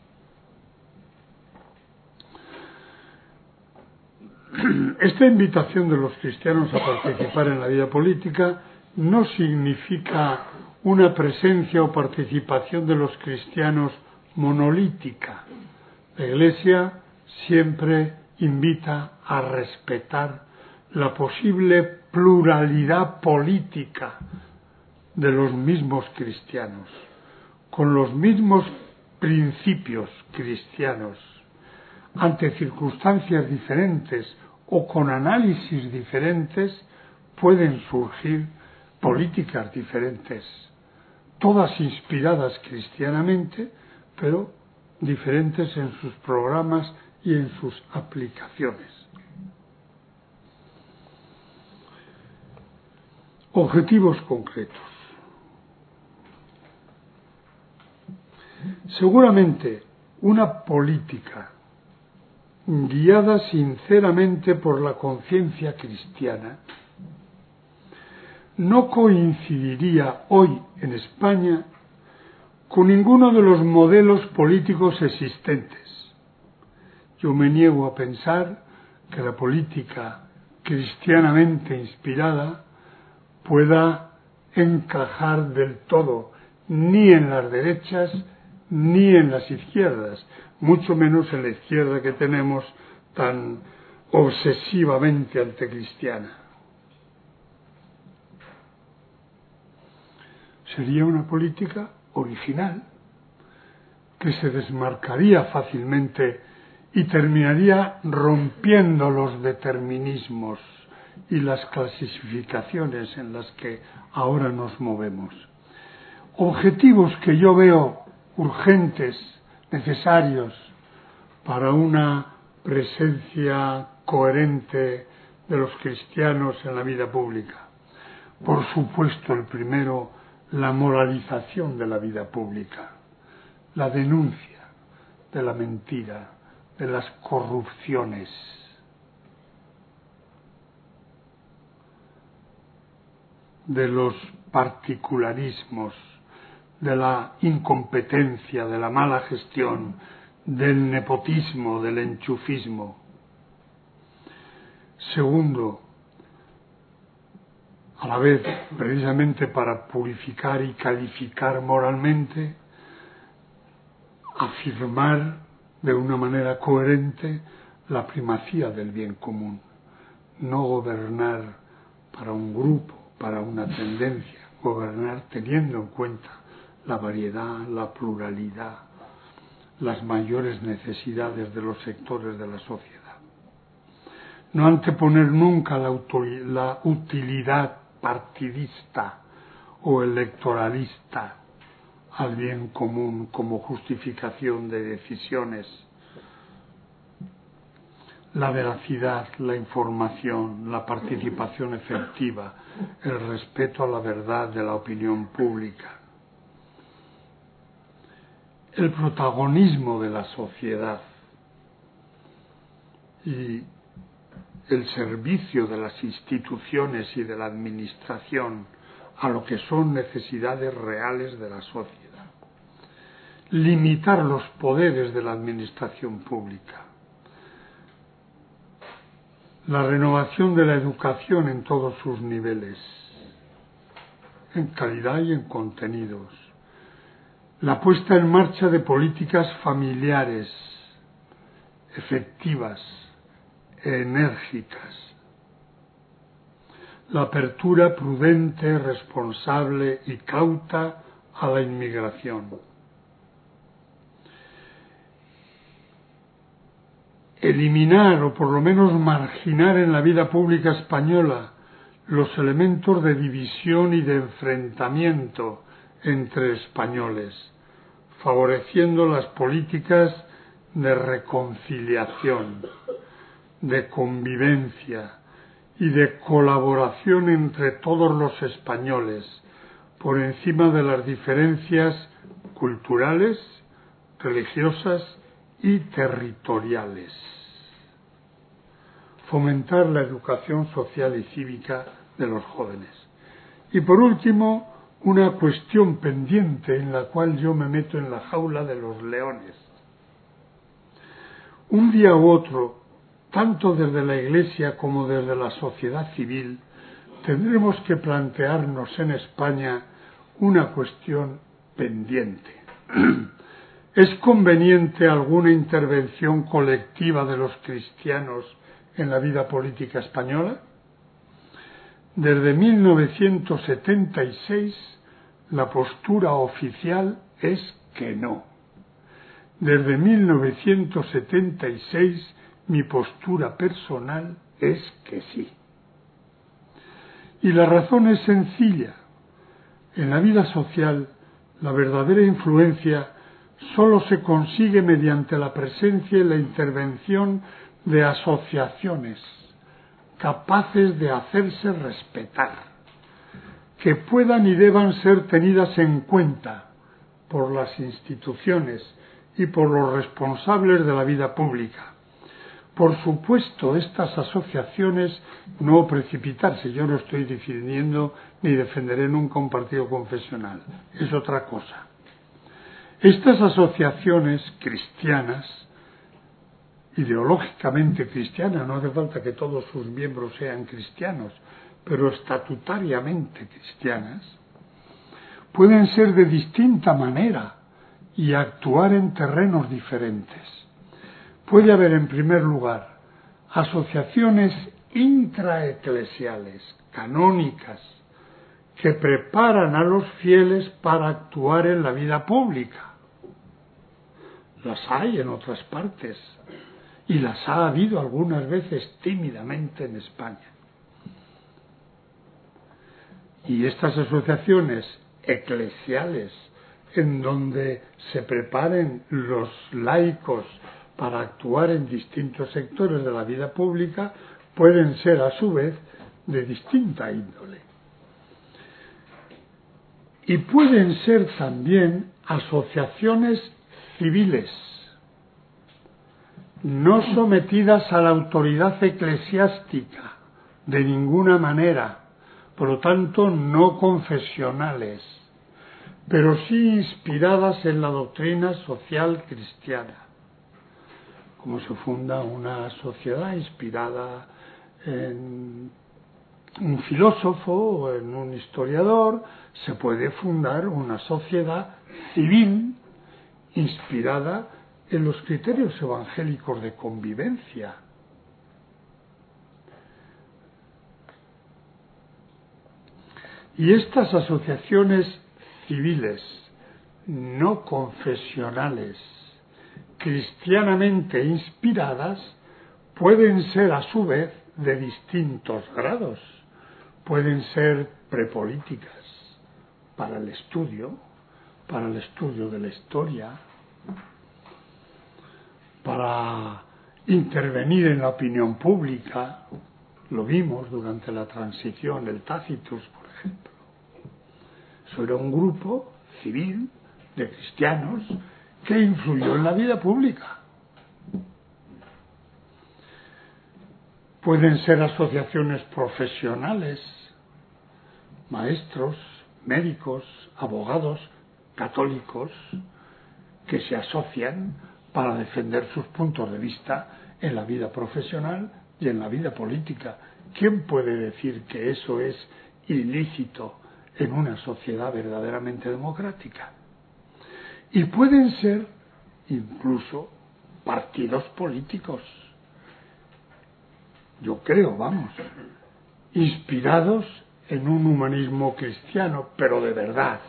Esta invitación de los cristianos a participar en la vida política no significa una presencia o participación de los cristianos monolítica. La Iglesia siempre invita a respetar la posible pluralidad política de los mismos cristianos, con los mismos principios cristianos, ante circunstancias diferentes o con análisis diferentes, pueden surgir políticas diferentes, todas inspiradas cristianamente, pero diferentes en sus programas y en sus aplicaciones. Objetivos concretos. Seguramente una política guiada sinceramente por la conciencia cristiana no coincidiría hoy en España con ninguno de los modelos políticos existentes. Yo me niego a pensar que la política cristianamente inspirada pueda encajar del todo ni en las derechas ni en las izquierdas, mucho menos en la izquierda que tenemos tan obsesivamente anticristiana. Sería una política original que se desmarcaría fácilmente y terminaría rompiendo los determinismos y las clasificaciones en las que ahora nos movemos. Objetivos que yo veo urgentes, necesarios para una presencia coherente de los cristianos en la vida pública. Por supuesto, el primero, la moralización de la vida pública, la denuncia de la mentira, de las corrupciones, de los particularismos, de la incompetencia, de la mala gestión, del nepotismo, del enchufismo. Segundo, a la vez, precisamente para purificar y calificar moralmente, afirmar de una manera coherente la primacía del bien común, no gobernar para un grupo, para una tendencia, gobernar teniendo en cuenta la variedad, la pluralidad, las mayores necesidades de los sectores de la sociedad. No anteponer nunca la, la utilidad partidista o electoralista al bien común como justificación de decisiones. La veracidad, la información, la participación efectiva, el respeto a la verdad de la opinión pública, el protagonismo de la sociedad y el servicio de las instituciones y de la administración a lo que son necesidades reales de la sociedad. Limitar los poderes de la administración pública. La renovación de la educación en todos sus niveles, en calidad y en contenidos. La puesta en marcha de políticas familiares, efectivas, enérgicas. La apertura prudente, responsable y cauta a la inmigración. Eliminar o por lo menos marginar en la vida pública española los elementos de división y de enfrentamiento entre españoles, favoreciendo las políticas de reconciliación, de convivencia y de colaboración entre todos los españoles, por encima de las diferencias culturales, religiosas y territoriales. Fomentar la educación social y cívica de los jóvenes. Y por último, una cuestión pendiente en la cual yo me meto en la jaula de los leones. Un día u otro, tanto desde la Iglesia como desde la sociedad civil, tendremos que plantearnos en España una cuestión pendiente. ¿Es conveniente alguna intervención colectiva de los cristianos en la vida política española? Desde mil novecientos setenta y seis la postura oficial es que no. Desde mil novecientos setenta y seis mi postura personal es que sí. Y la razón es sencilla. En la vida social, la verdadera influencia sólo se consigue mediante la presencia y la intervención de asociaciones capaces de hacerse respetar, que puedan y deban ser tenidas en cuenta por las instituciones y por los responsables de la vida pública. Por supuesto, estas asociaciones no precipitarse. Yo no estoy defendiendo ni defenderé nunca un partido confesional. Es otra cosa. Estas asociaciones cristianas, ideológicamente cristianas, no hace falta que todos sus miembros sean cristianos, pero estatutariamente cristianas, pueden ser de distinta manera y actuar en terrenos diferentes. Puede haber, en primer lugar, asociaciones intraeclesiales, canónicas, que preparan a los fieles para actuar en la vida pública. Las hay en otras partes y las ha habido algunas veces tímidamente en España. Y estas asociaciones eclesiales, en donde se preparen los laicos para actuar en distintos sectores de la vida pública, pueden ser a su vez de distinta índole. Y pueden ser también asociaciones civiles, no sometidas a la autoridad eclesiástica de ninguna manera, por lo tanto no confesionales, pero sí inspiradas en la doctrina social cristiana. Como se funda una sociedad inspirada en un filósofo o en un historiador, se puede fundar una sociedad civil inspirada en los criterios evangélicos de convivencia. Y estas asociaciones civiles, no confesionales, cristianamente inspiradas, pueden ser a su vez de distintos grados. Pueden ser prepolíticas para el estudio, para el estudio de la historia, para intervenir en la opinión pública. Lo vimos durante la transición, el Tacitus, por ejemplo. Eso era un grupo civil de cristianos que influyó en la vida pública. Pueden ser asociaciones profesionales, maestros, médicos, abogados, católicos, que se asocian para defender sus puntos de vista en la vida profesional y en la vida política. ¿Quién puede decir que eso es ilícito en una sociedad verdaderamente democrática? Y pueden ser incluso partidos políticos, yo creo, vamos, inspirados en un humanismo cristiano, pero de verdad,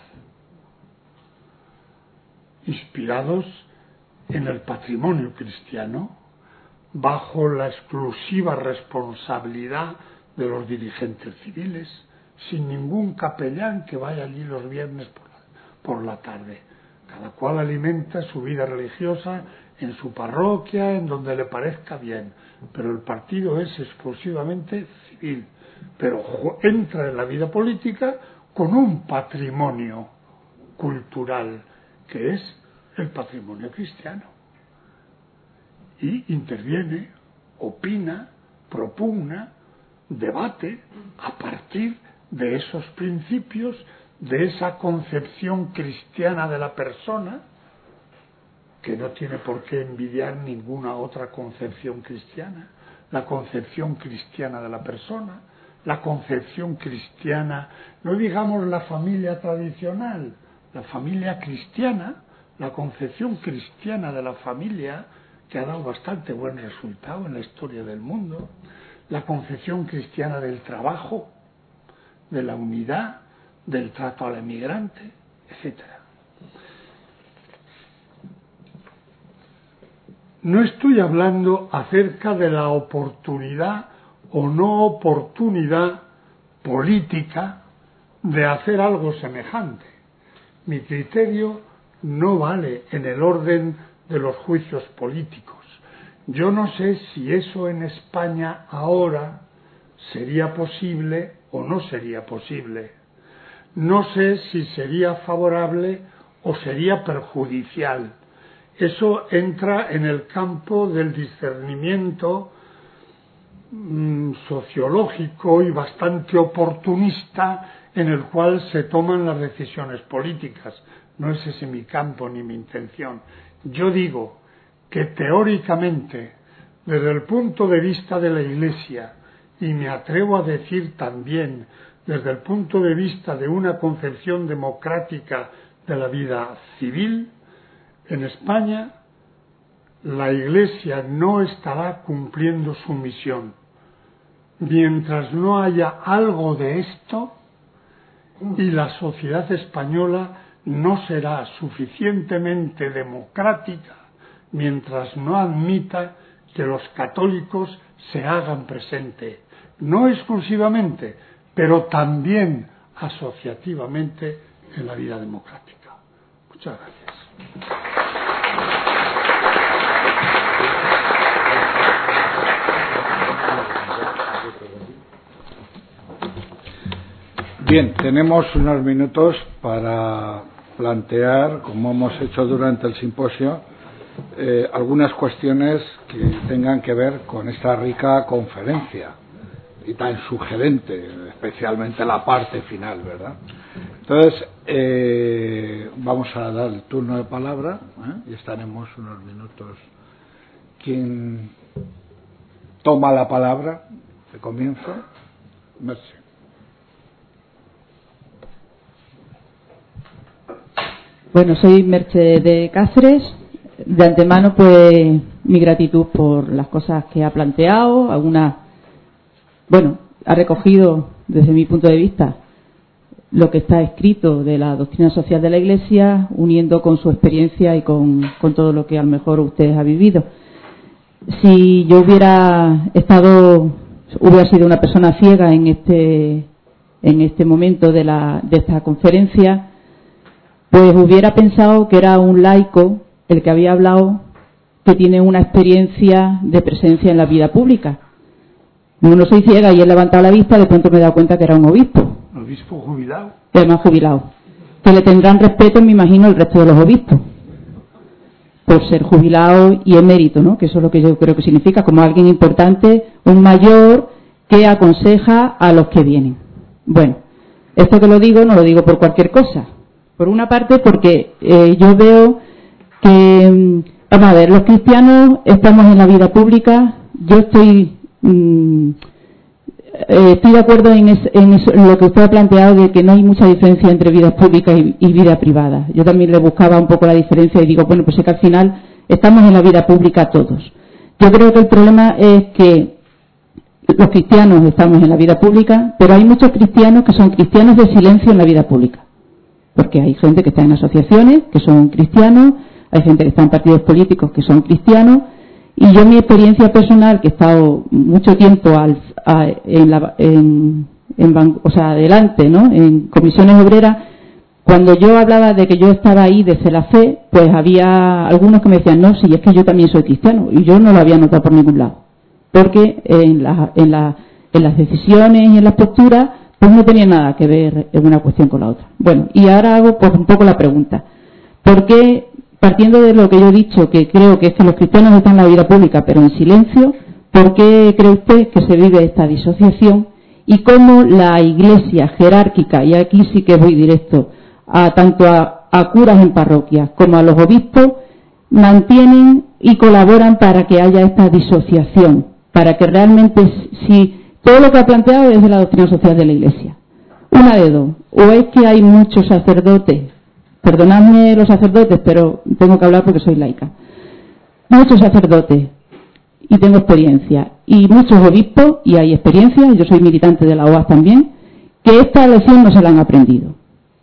inspirados en el patrimonio cristiano, bajo la exclusiva responsabilidad de los dirigentes civiles, sin ningún capellán que vaya allí los viernes por la, por la tarde. Cada cual alimenta su vida religiosa en su parroquia, en donde le parezca bien, pero el partido es exclusivamente civil, pero entra en la vida política con un patrimonio cultural que es el patrimonio cristiano, y interviene, opina, propugna, debate a partir de esos principios, de esa concepción cristiana de la persona, que no tiene por qué envidiar ninguna otra concepción cristiana, la concepción cristiana de la persona, la concepción cristiana, no digamos la familia tradicional, la familia cristiana, la concepción cristiana de la familia, que ha dado bastante buen resultado en la historia del mundo, la concepción cristiana del trabajo, de la unidad, del trato al emigrante, etcétera. No estoy hablando acerca de la oportunidad o no oportunidad política de hacer algo semejante. Mi criterio no vale en el orden de los juicios políticos. Yo no sé si eso en España ahora sería posible o no sería posible. No sé si sería favorable o sería perjudicial. Eso entra en el campo del discernimiento mmm, sociológico y bastante oportunista en el cual se toman las decisiones políticas. No es ese mi campo ni mi intención. Yo digo que teóricamente, desde el punto de vista de la Iglesia, y me atrevo a decir también desde el punto de vista de una concepción democrática de la vida civil, en España la Iglesia no estará cumpliendo su misión. Mientras no haya algo de esto, y la sociedad española no será suficientemente democrática mientras no admita que los católicos se hagan presente, no exclusivamente, pero también asociativamente en la vida democrática. Muchas gracias. Bien, tenemos unos minutos para plantear, como hemos hecho durante el simposio, eh, algunas cuestiones que tengan que ver con esta rica conferencia y tan sugerente, especialmente la parte final, ¿verdad? Entonces, eh, vamos a dar el turno de palabra, ¿eh? Y estaremos unos minutos. ¿Quién toma la palabra de comienzo? Merci. Bueno, soy Merche de Cáceres. De antemano, pues, mi gratitud por las cosas que ha planteado. Algunas, bueno, ha recogido, desde mi punto de vista, lo que está escrito de la doctrina social de la Iglesia, uniendo con su experiencia y con, con todo lo que a lo mejor usted ha vivido. Si yo hubiera estado, hubiera sido una persona ciega en este, en este momento de, la, de esta conferencia, pues hubiera pensado que era un laico el que había hablado, que tiene una experiencia de presencia en la vida pública. Yo no soy ciega y he levantado la vista, de pronto me he dado cuenta que era un obispo. Obispo jubilado. Y además jubilado. Que le tendrán respeto, me imagino, el resto de los obispos, por ser jubilado y emérito, ¿no? Que eso es lo que yo creo que significa, como alguien importante, un mayor que aconseja a los que vienen. Bueno, esto que lo digo, no lo digo por cualquier cosa. Por una parte, porque eh, yo veo que, vamos a ver, los cristianos estamos en la vida pública. Yo estoy mmm, eh, estoy de acuerdo en, es, en, eso, en lo que usted ha planteado, de que no hay mucha diferencia entre vida pública y, y vida privada. Yo también le buscaba un poco la diferencia y digo, bueno, pues es que al final estamos en la vida pública todos. Yo creo que el problema es que los cristianos estamos en la vida pública, pero hay muchos cristianos que son cristianos de silencio en la vida pública. Porque hay gente que está en asociaciones, que son cristianos, hay gente que está en partidos políticos, que son cristianos, Y yo mi experiencia personal, que he estado mucho tiempo al, a, en la, en, en, o sea, adelante, ¿no?, en comisiones obreras, cuando yo hablaba de que yo estaba ahí desde la fe, pues había algunos que me decían, no, si es que yo también soy cristiano, y yo no lo había notado por ningún lado, porque en, la, en, la, en las decisiones y en las posturas, pues no tenía nada que ver en una cuestión con la otra. Bueno, y ahora hago pues un poco la pregunta, ¿por qué, partiendo de lo que yo he dicho, que creo que es que los cristianos están en la vida pública, pero en silencio, ¿por qué cree usted que se vive esta disociación? Y cómo la Iglesia jerárquica, y aquí sí que voy directo, a tanto a, a curas en parroquias como a los obispos, mantienen y colaboran para que haya esta disociación, para que realmente, si todo lo que ha planteado es de la doctrina social de la Iglesia, una de dos, o es que hay muchos sacerdotes, perdonadme los sacerdotes, pero tengo que hablar porque soy laica, muchos sacerdotes, y tengo experiencia, y muchos obispos, y hay experiencia, yo soy militante de la O A S también, que esta lección no se la han aprendido.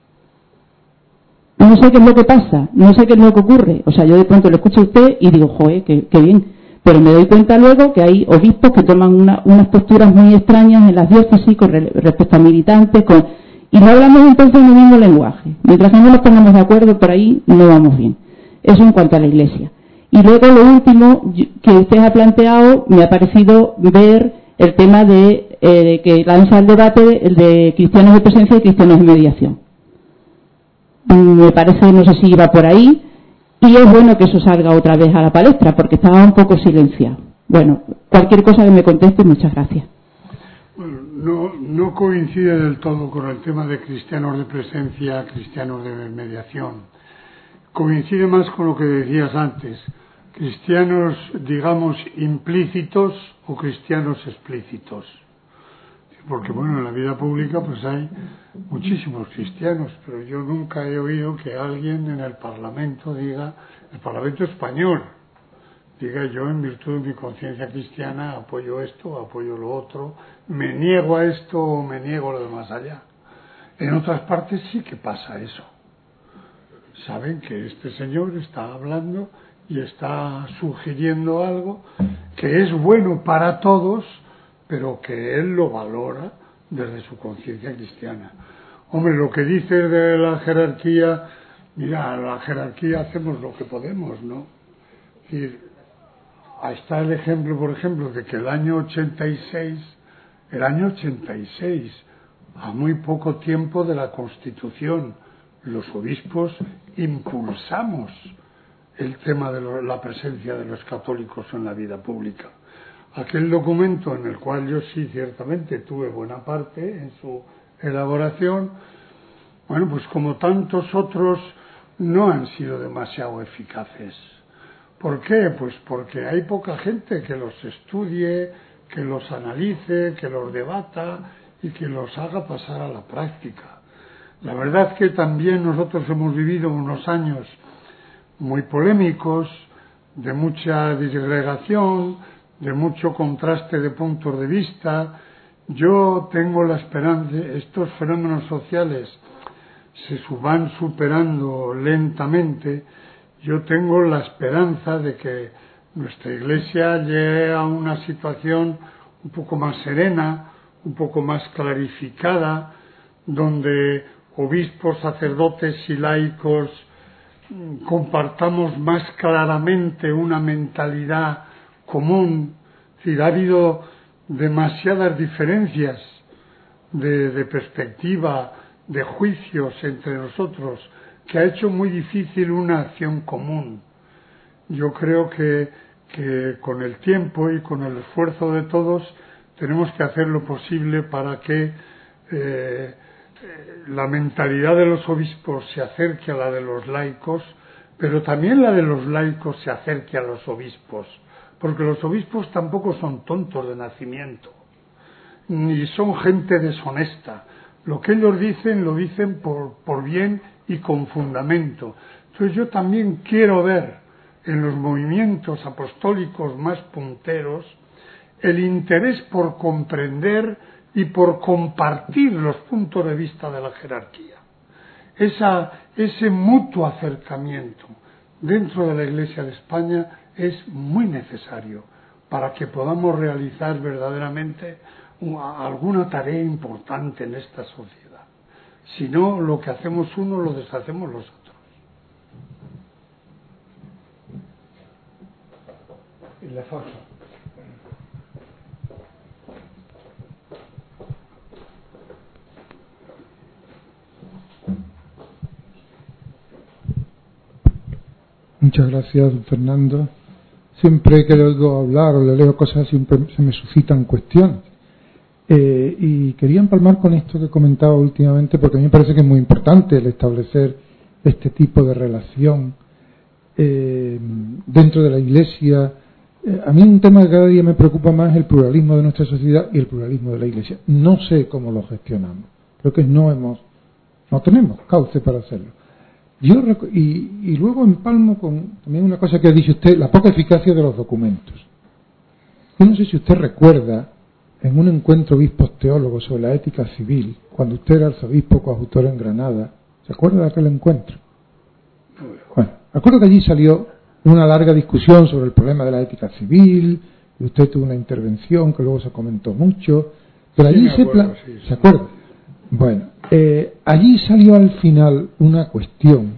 No sé qué es lo que pasa, no sé qué es lo que ocurre. O sea, yo de pronto lo escucho a usted y digo, joder, qué, qué bien. Pero me doy cuenta luego que hay obispos que toman una, unas posturas muy extrañas en las diócesis con re, respecto a militantes, con, y no hablamos entonces en el mismo lenguaje. Mientras que no nos pongamos de acuerdo por ahí, no vamos bien. Eso en cuanto a la Iglesia. Y luego lo último que usted ha planteado, me ha parecido ver el tema de eh, que lanza el debate el de cristianos de presencia y cristianos de mediación. Me parece, no sé si iba por ahí, y es bueno que eso salga otra vez a la palestra, porque estaba un poco silenciado. Bueno, cualquier cosa que me conteste, muchas gracias. Bueno, no, no coincide del todo con el tema de cristianos de presencia, cristianos de mediación. Coincide más con lo que decías antes, cristianos, digamos, implícitos o cristianos explícitos. Porque bueno, en la vida pública pues hay muchísimos cristianos, pero yo nunca he oído que alguien en el Parlamento diga, el Parlamento español, diga yo en virtud de mi conciencia cristiana apoyo esto, apoyo lo otro, me niego a esto o me niego a lo de más allá. En otras partes sí que pasa eso. Saben que este señor está hablando y está sugiriendo algo que es bueno para todos, pero que él lo valora desde su conciencia cristiana. Hombre, lo que dice de la jerarquía, mira, la jerarquía hacemos lo que podemos, ¿no? Es decir, ahí está el ejemplo, por ejemplo, de que el año ochenta y seis, el año ochenta y seis, a muy poco tiempo de la Constitución, los obispos impulsamos el tema de lo, la presencia de los católicos en la vida pública. Aquel documento en el cual yo sí ciertamente tuve buena parte en su elaboración, bueno, pues como tantos otros no han sido demasiado eficaces. ¿Por qué? Pues porque hay poca gente que los estudie, que los analice, que los debata y que los haga pasar a la práctica. La verdad es que también nosotros hemos vivido unos años muy polémicos, de mucha disgregación, de mucho contraste de puntos de vista. Yo tengo la esperanza, estos fenómenos sociales se van superando lentamente, yo tengo la esperanza de que nuestra Iglesia llegue a una situación un poco más serena, un poco más clarificada, donde obispos, sacerdotes y laicos compartamos más claramente una mentalidad común. Es decir, ha habido demasiadas diferencias de, de perspectiva, de juicios entre nosotros, que ha hecho muy difícil una acción común. Yo creo que, que con el tiempo y con el esfuerzo de todos tenemos que hacer lo posible para que eh, la mentalidad de los obispos se acerque a la de los laicos, pero también la de los laicos se acerque a los obispos, porque los obispos tampoco son tontos de nacimiento, ni son gente deshonesta. Lo que ellos dicen, lo dicen por, por bien y con fundamento. Entonces yo también quiero ver en los movimientos apostólicos más punteros el interés por comprender y por compartir los puntos de vista de la jerarquía. Esa, ese mutuo acercamiento dentro de la Iglesia de España es muy necesario para que podamos realizar verdaderamente una, alguna tarea importante en esta sociedad. Si no, lo que hacemos uno lo deshacemos los otros. Y la foto. Muchas gracias, don Fernando. Siempre que le oigo hablar o le leo cosas, siempre se me suscitan cuestiones. Eh, y quería empalmar con esto que comentaba últimamente, porque a mí me parece que es muy importante el establecer este tipo de relación eh, dentro de la Iglesia. Eh, a mí un tema que cada día me preocupa más es el pluralismo de nuestra sociedad y el pluralismo de la Iglesia. No sé cómo lo gestionamos. Creo que no hemos, no tenemos cauce para hacerlo. Yo y, y luego empalmo con también una cosa que ha dicho usted, la poca eficacia de los documentos. Yo no sé si usted recuerda en un encuentro obispos teólogos sobre la ética civil, cuando usted era arzobispo coadjutor en Granada, ¿se acuerda de aquel encuentro? Bueno, recuerdo que allí salió una larga discusión sobre el problema de la ética civil, y usted tuvo una intervención que luego se comentó mucho, pero allí se, pla- ¿se acuerda? Bueno, eh, allí salió al final una cuestión,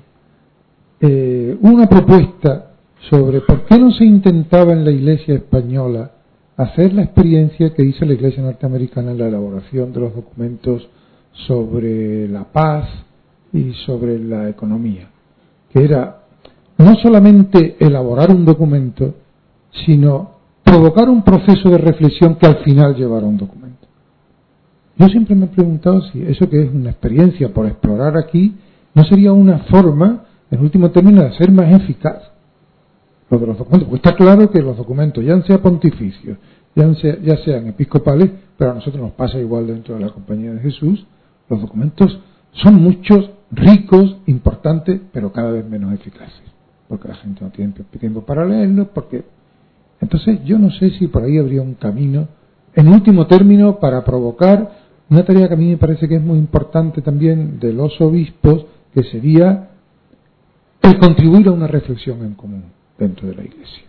eh, una propuesta sobre por qué no se intentaba en la Iglesia española hacer la experiencia que hizo la Iglesia norteamericana en la elaboración de los documentos sobre la paz y sobre la economía, que era no solamente elaborar un documento, sino provocar un proceso de reflexión que al final llevara a un documento. Yo siempre me he preguntado si eso que es una experiencia por explorar aquí no sería una forma, en último término, de ser más eficaz lo de los documentos, porque está claro que los documentos, ya sean pontificios, ya sean, ya sean episcopales, pero a nosotros nos pasa igual dentro de la Compañía de Jesús, los documentos son muchos, ricos, importantes, pero cada vez menos eficaces, porque la gente no tiene tiempo para leerlos, porque entonces yo no sé si por ahí habría un camino, en último término, para provocar una tarea que a mí me parece que es muy importante también de los obispos, que sería el contribuir a una reflexión en común dentro de la Iglesia.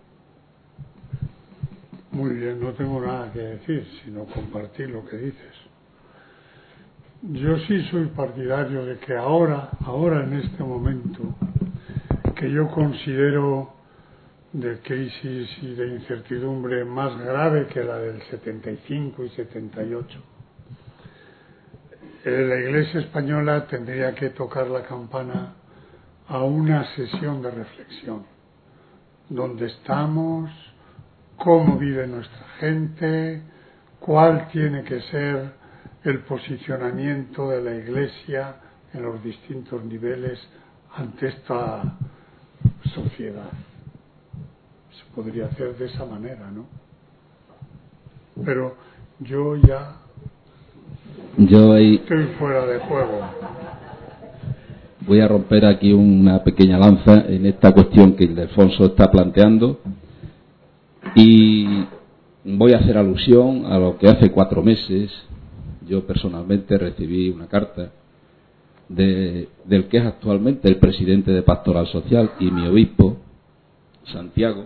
Muy bien, no tengo nada que decir, sino compartir lo que dices. Yo sí soy partidario de que ahora, ahora en este momento, que yo considero de crisis y de incertidumbre más grave que la del setenta y cinco y setenta y ocho, la Iglesia española tendría que tocar la campana a una sesión de reflexión, donde estamos, cómo vive nuestra gente, cuál tiene que ser el posicionamiento de la Iglesia en los distintos niveles ante esta sociedad. Se podría hacer de esa manera, ¿no? Pero yo ya Yo ahí estoy fuera de juego. Voy a romper aquí una pequeña lanza en esta cuestión que Ildefonso está planteando y voy a hacer alusión a lo que hace cuatro meses yo personalmente recibí una carta de, del que es actualmente el presidente de Pastoral Social y mi obispo, Santiago,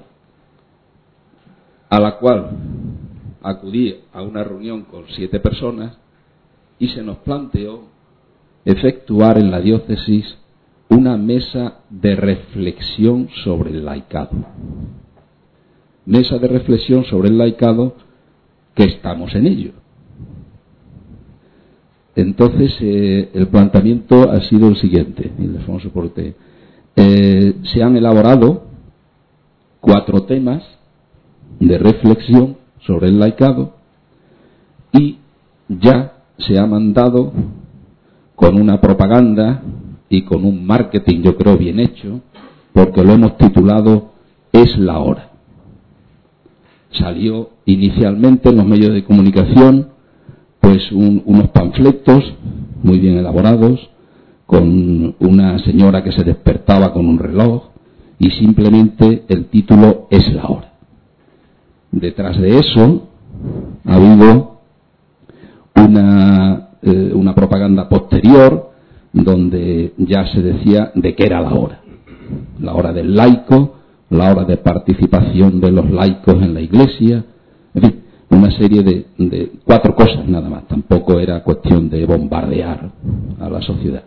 a la cual acudí a una reunión con siete personas y se nos planteó efectuar en la diócesis una mesa de reflexión sobre el laicado. Mesa de reflexión sobre el laicado que estamos en ello. Entonces, eh, el planteamiento ha sido el siguiente, Ildefonso Porte. Eh, se han elaborado cuatro temas de reflexión sobre el laicado y ya se ha mandado con una propaganda y con un marketing, yo creo, bien hecho, porque lo hemos titulado Es la hora. Salió inicialmente en los medios de comunicación pues un, unos panfletos muy bien elaborados, con una señora que se despertaba con un reloj y simplemente el título Es la hora. Detrás de eso ha habido una, eh, una propaganda posterior donde ya se decía de qué era la hora. La hora del laico, la hora de participación de los laicos en la Iglesia, en fin, una serie de, de cuatro cosas nada más. Tampoco era cuestión de bombardear a la sociedad.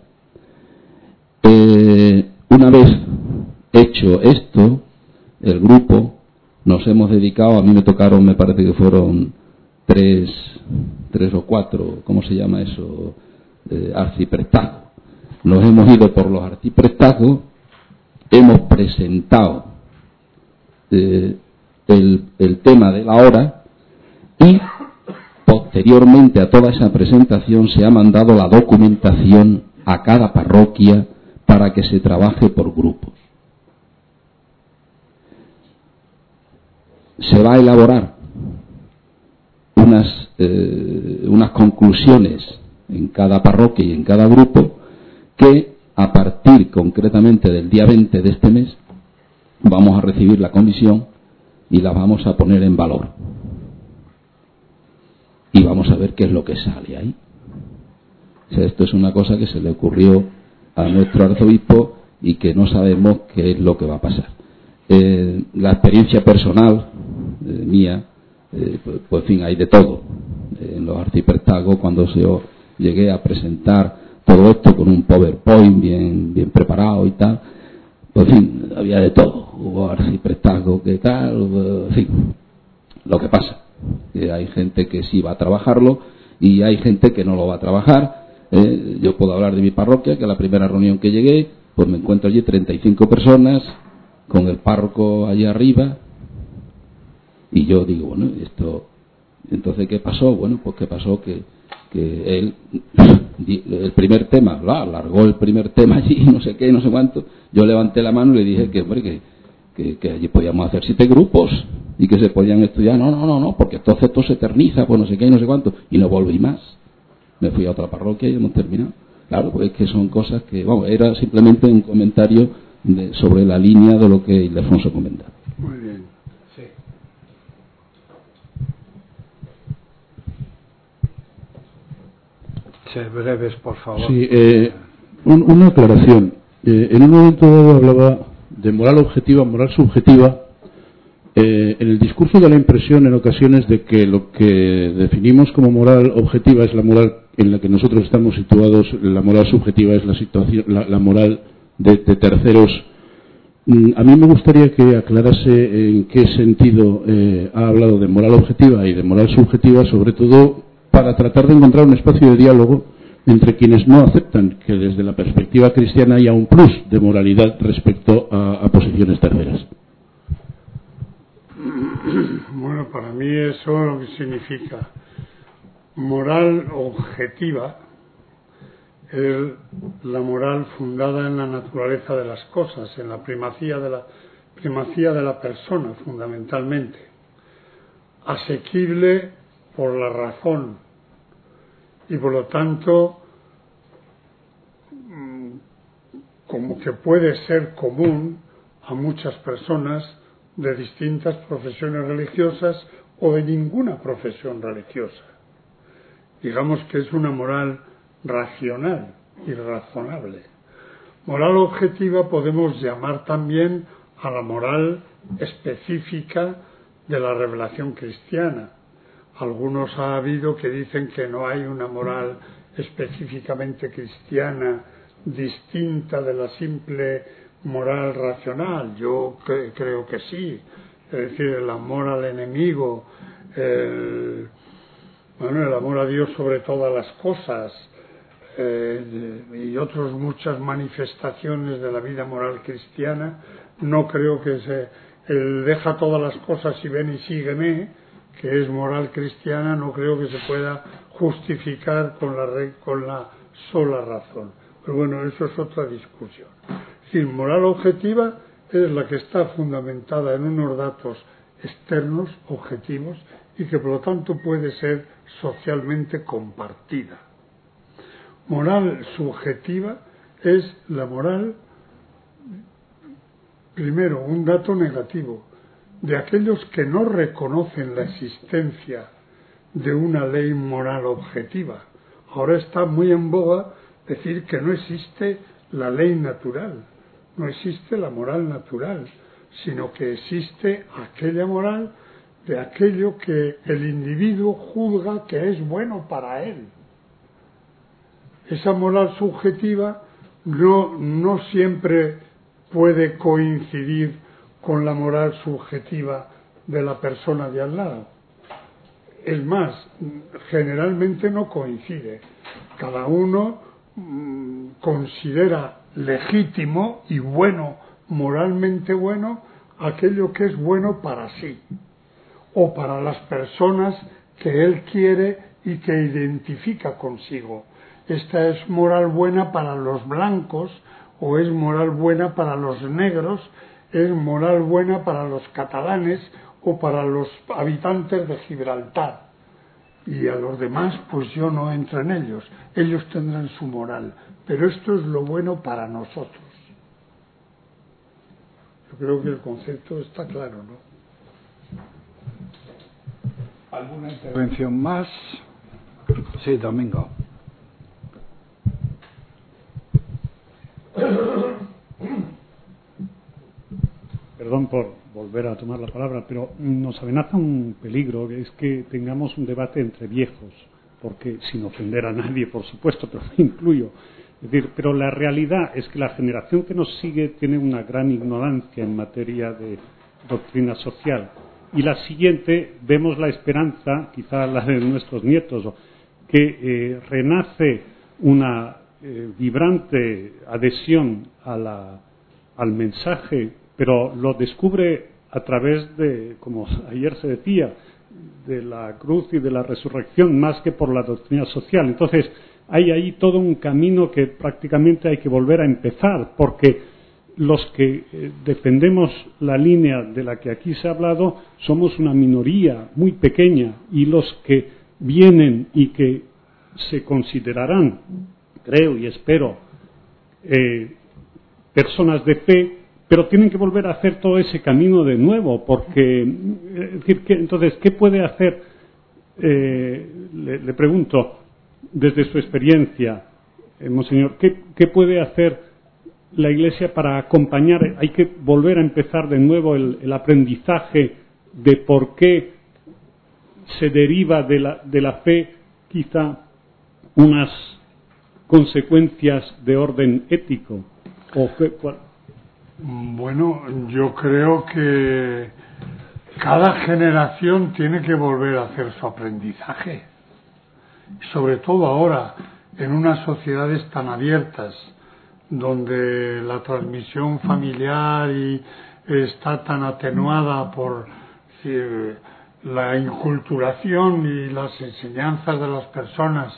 Eh, una vez hecho esto, el grupo nos hemos dedicado, a mí me tocaron, me parece que fueron tres, tres o cuatro, ¿cómo se llama eso? Eh, arciprestazgos. Nos hemos ido por los arciprestazgos, hemos presentado eh, el, el tema de la hora y posteriormente a toda esa presentación se ha mandado la documentación a cada parroquia para que se trabaje por grupos. Se va a elaborar unas, eh, unas conclusiones en cada parroquia y en cada grupo que a partir concretamente del día veinte de este mes vamos a recibir la comisión y las vamos a poner en valor. Y vamos a ver qué es lo que sale ahí. O sea, esto es una cosa que se le ocurrió a nuestro arzobispo y que no sabemos qué es lo que va a pasar. Eh, la experiencia personal eh, mía, eh, pues, pues en fin, hay de todo. Eh, en los arciprestazgos, cuando se, yo llegué a presentar todo esto con un PowerPoint bien, bien preparado y tal, pues en fin, había de todo. Hubo arciprestazgos que tal, hubo, en fin, lo que pasa. Que hay gente que sí va a trabajarlo y hay gente que no lo va a trabajar. Eh, yo puedo hablar de mi parroquia, que a la primera reunión que llegué, pues me encuentro allí treinta y cinco personas, con el párroco allí arriba, y yo digo, bueno, esto, entonces ¿qué pasó? Bueno, pues ¿qué pasó? Que, que él, el primer tema, ¿la? Largó el primer tema allí, no sé qué, no sé cuánto, yo levanté la mano y le dije que, hombre, que, que, que allí podíamos hacer siete grupos, y que se podían estudiar, no, no, no, no, porque entonces esto se eterniza, pues no sé qué, no sé cuánto, y no volví más. Me fui a otra parroquia y hemos terminado. Claro, pues es que son cosas que, vamos, era simplemente un comentario de, sobre la línea de lo que Ildefonso comentaba. Muy bien. Sí. Ser breves, por favor. Sí, eh, un, una aclaración. Eh, en un momento dado hablaba de moral objetiva, moral subjetiva. Eh, en el discurso da la impresión en ocasiones de que lo que definimos como moral objetiva es la moral en la que nosotros estamos situados, la moral subjetiva es la situación, la, la moral de, de terceros. Mm, a mí me gustaría que aclarase en qué sentido eh, ha hablado de moral objetiva y de moral subjetiva, sobre todo para tratar de encontrar un espacio de diálogo entre quienes no aceptan que desde la perspectiva cristiana haya un plus de moralidad respecto a, a posiciones terceras. Bueno, para mí eso lo que significa moral objetiva es la moral fundada en la naturaleza de las cosas, en la primacía de la primacía de la persona fundamentalmente, asequible por la razón y por lo tanto como que puede ser común a muchas personas de distintas profesiones religiosas o de ninguna profesión religiosa. Digamos que es una moral racional y razonable. Moral objetiva podemos llamar también a la moral específica de la revelación cristiana. Algunos ha habido que dicen que no hay una moral específicamente cristiana distinta de la simple moral racional. Yo cre- creo que sí, es decir, el amor al enemigo, el, bueno, el amor a Dios sobre todas las cosas eh, y otras muchas manifestaciones de la vida moral cristiana. No creo que se el deja todas las cosas y ven y sígueme, que es moral cristiana, no creo que se pueda justificar con la re- con la sola razón. Pero bueno, eso es otra discusión. Es decir, moral objetiva es la que está fundamentada en unos datos externos, objetivos, y que por lo tanto puede ser socialmente compartida. Moral subjetiva es la moral, primero, un dato negativo, de aquellos que no reconocen la existencia de una ley moral objetiva. Ahora está muy en boga decir que no existe la ley natural, no existe la moral natural. sino que existe aquella moral de aquello que el individuo juzga que es bueno para él. Esa moral subjetiva no, no siempre puede coincidir con la moral subjetiva de la persona de al lado. Es más, generalmente no coincide. Cada uno mmm, considera legítimo y bueno, moralmente bueno, aquello que es bueno para sí o para las personas que él quiere y que identifica consigo. Esta es moral buena para los blancos, o es moral buena para los negros, es moral buena para los catalanes o para los habitantes de Gibraltar. Y a los demás, pues yo no entro en ellos. Ellos tendrán su moral. Pero esto es lo bueno para nosotros. Yo creo que el concepto está claro, ¿no? ¿Alguna intervención más? Sí, Domingo. Perdón por volver a tomar la palabra, pero nos amenaza un peligro, que es que tengamos un debate entre viejos, porque sin ofender a nadie, por supuesto, pero me incluyo. Es decir, pero la realidad es que la generación que nos sigue tiene una gran ignorancia en materia de doctrina social. Y la siguiente, vemos la esperanza, quizá la de nuestros nietos, que eh, renace una eh, vibrante adhesión a la, al mensaje, pero lo descubre a través de, como ayer se decía, de la cruz y de la resurrección, más que por la doctrina social. Entonces, hay ahí todo un camino que prácticamente hay que volver a empezar, porque los que eh, defendemos la línea de la que aquí se ha hablado somos una minoría muy pequeña, y los que vienen y que se considerarán, creo y espero, eh, personas de fe, pero tienen que volver a hacer todo ese camino de nuevo, porque, es decir, que, entonces, ¿qué puede hacer? Eh, le, le pregunto, desde su experiencia, eh, Monseñor, ¿qué, qué puede hacer la Iglesia para acompañar? Hay que volver a empezar de nuevo el, el aprendizaje de por qué se deriva de la, de la fe quizá unas consecuencias de orden ético. ¿O qué, cuál? Bueno, yo creo que cada generación tiene que volver a hacer su aprendizaje, sobre todo ahora, en unas sociedades tan abiertas, donde la transmisión familiar y está tan atenuada por eh, la inculturación y las enseñanzas de las personas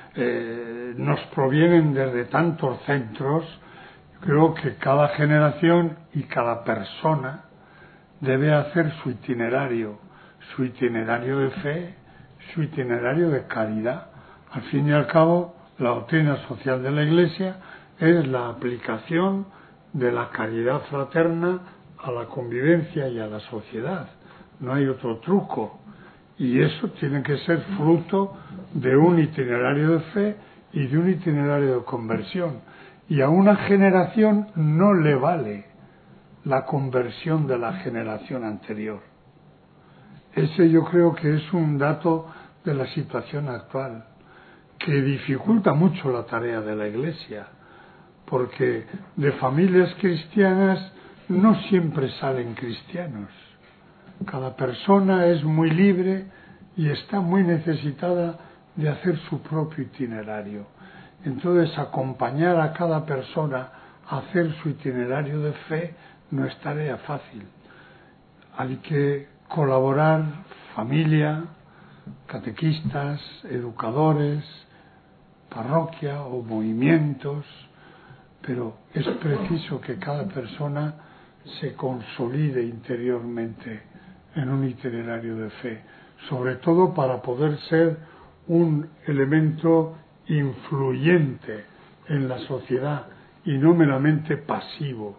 eh, nos provienen desde tantos centros. Creo que cada generación y cada persona debe hacer su itinerario, su itinerario de fe, su itinerario de caridad. Al fin y al cabo, la doctrina social de la Iglesia es la aplicación de la caridad fraterna a la convivencia y a la sociedad. No hay otro truco. Y eso tiene que ser fruto de un itinerario de fe y de un itinerario de conversión. Y a una generación no le vale la conversión de la generación anterior. Ese yo creo que es un dato de la situación actual, que dificulta mucho la tarea de la Iglesia, porque de familias cristianas no siempre salen cristianos. Cada persona es muy libre y está muy necesitada de hacer su propio itinerario. Entonces, acompañar a cada persona a hacer su itinerario de fe no es tarea fácil. Hay que colaborar familia, catequistas, educadores, parroquia o movimientos, pero es preciso que cada persona se consolide interiormente en un itinerario de fe, sobre todo para poder ser un elemento influyente en la sociedad y no meramente pasivo.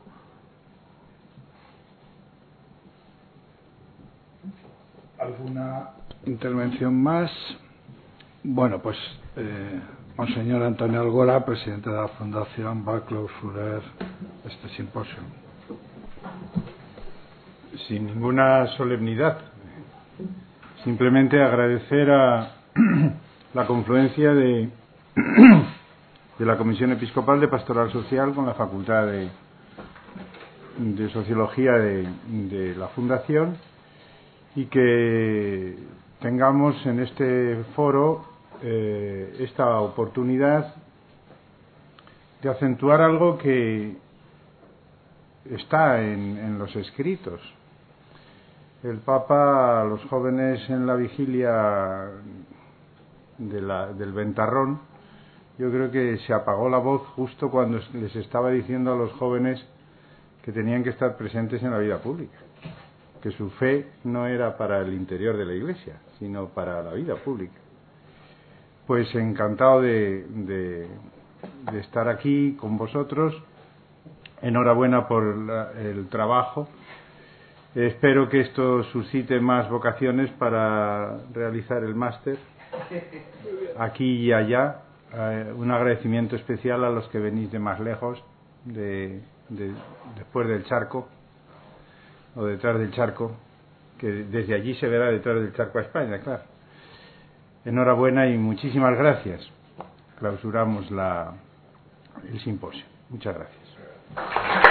¿Alguna intervención más? Bueno, pues eh, Monseñor Antonio Algora, presidente de la Fundación, va a clausurar este simposio. sin ninguna solemnidad. Simplemente agradecer a la confluencia de, de la Comisión Episcopal de Pastoral Social con la Facultad de, de Sociología de, de la Fundación, y que tengamos en este foro eh, esta oportunidad de acentuar algo que está en, en los escritos. El Papa a los jóvenes en la vigilia de la, del ventarrón, yo creo que se apagó la voz justo cuando les estaba diciendo a los jóvenes que tenían que estar presentes en la vida pública, que su fe no era para el interior de la Iglesia, sino para la vida pública. Pues encantado de, de, de estar aquí con vosotros. Enhorabuena por la, el trabajo. Espero que esto suscite más vocaciones para realizar el máster aquí y allá. Eh, un agradecimiento especial a los que venís de más lejos, de, de, después del charco, o detrás del charco, que desde allí se verá detrás del charco a España, claro. Enhorabuena y muchísimas gracias. Clausuramos la, el simposio. Muchas gracias.